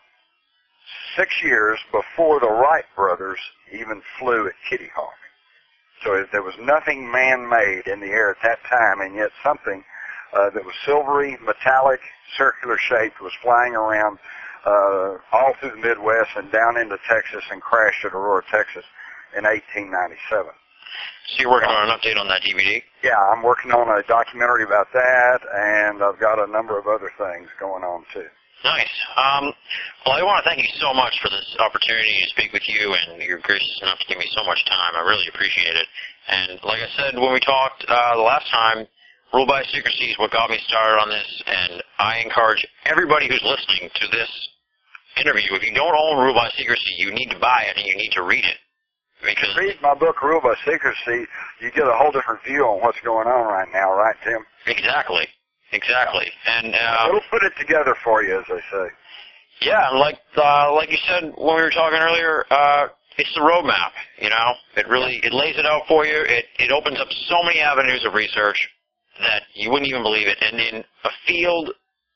S3: Six years before the Wright brothers even flew at Kitty Hawk. So there was nothing man-made in the air at that time, and yet something uh, that was silvery, metallic, circular-shaped was flying around uh, all through the Midwest and down into Texas and crashed at Aurora, Texas in eighteen ninety-seven.
S2: So you're working on an update on that D V D?
S3: Yeah, I'm working on a documentary about that, and I've got a number of other things going on, too.
S2: Nice. Um, well, I want to thank you so much for this opportunity to speak with you, and you're gracious enough to give me so much time. I really appreciate it. And like I said when we talked uh, the last time, Rule by Secrecy is what got me started on this, and I encourage everybody who's listening to this interview, if you don't own Rule by Secrecy, you need to buy it and you need to read it. Because
S3: read my book, Rule by Secrecy, you get a whole different view on what's going on right now, right, Tim?
S2: Exactly. Exactly. And uh,
S3: it'll put it together for you, as they say.
S2: Yeah, like uh, like you said when we were talking earlier, uh, it's the roadmap. You know, it really it lays it out for you. It it opens up so many avenues of research that you wouldn't even believe it. And in a field,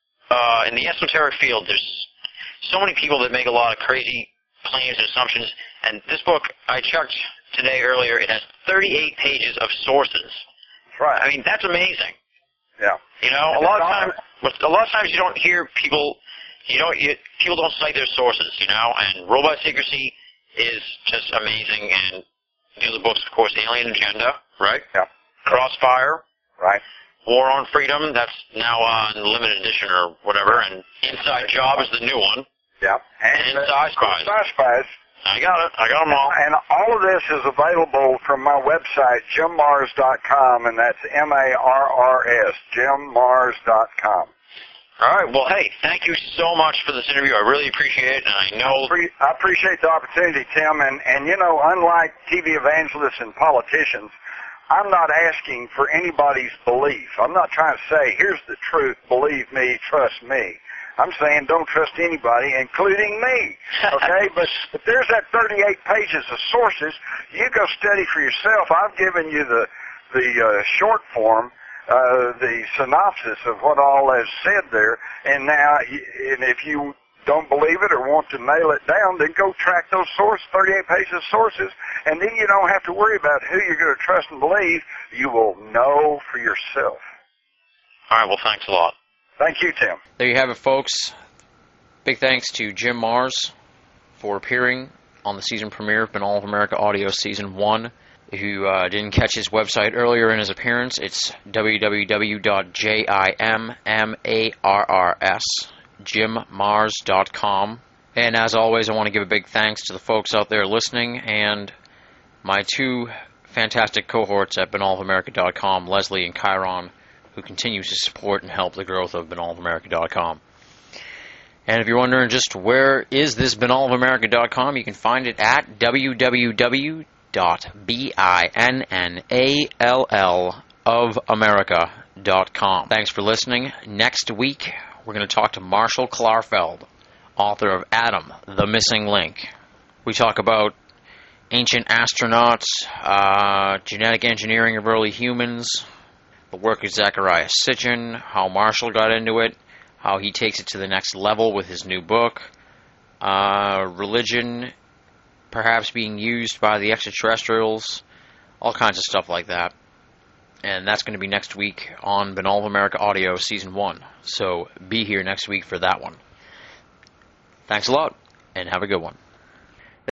S2: uh, in the esoteric field, there's so many people that make a lot of crazy claims and assumptions. And this book, I checked today earlier, it has thirty-eight pages of sources.
S3: That's right.
S2: I mean, that's amazing.
S3: Yeah.
S2: You know, a lot of times, a lot of times you don't hear people, you don't, you, people don't cite their sources, you know, and Rule by Secrecy is just amazing, and the other books, of course, Alien Agenda, right?
S3: Yeah.
S2: Crossfire.
S3: Right.
S2: War on Freedom, that's now on uh, limited edition or whatever, and Inside Job is the new one.
S3: Yeah.
S2: And, and Inside Spies.
S3: Inside Spies.
S2: I got it. I got them all.
S3: And all of this is available from my website, jim mars dot com, and that's M A R R S, jim mars dot com.
S2: All right. Well, hey, thank you so much for this interview. I really appreciate it, and I know...
S3: I, pre- I appreciate the opportunity, Tim, and, and, you know, unlike T V evangelists and politicians, I'm not asking for anybody's belief. I'm not trying to say, here's the truth, believe me, trust me. I'm saying don't trust anybody, including me, okay? but, but there's that thirty-eight pages of sources. You go study for yourself. I've given you the the uh, short form, uh, the synopsis of what all is said there. And now, and if you don't believe it or want to nail it down, then go track those sources, thirty-eight pages of sources, and then you don't have to worry about who you're going to trust and believe. You will know for yourself.
S2: All right, well, thanks a lot.
S3: Thank you, Tim.
S1: There you have it, folks. Big thanks to Jim Mars for appearing on the season premiere of Banal of America Audio Season one. If you uh, didn't catch his website earlier in his appearance, it's w w w dot jim mars, jim mars dot com. And as always, I want to give a big thanks to the folks out there listening and my two fantastic cohorts at banal of america dot com, Leslie and Chiron, who continues to support and help the growth of banal of america dot com. And if you're wondering just where is this banal of america dot com, you can find it at w w w dot binall of america dot com. Thanks for listening. Next week, we're going to talk to Marshall Klarfeld, author of Adam, the Missing Link. We talk about ancient astronauts, uh, genetic engineering of early humans, the work of Zecharia Sitchin, how Marshall got into it, how he takes it to the next level with his new book, uh, religion perhaps being used by the extraterrestrials, all kinds of stuff like that. And that's going to be next week on Banal of America Audio Season one. So be here next week for that one. Thanks a lot, and have a good one.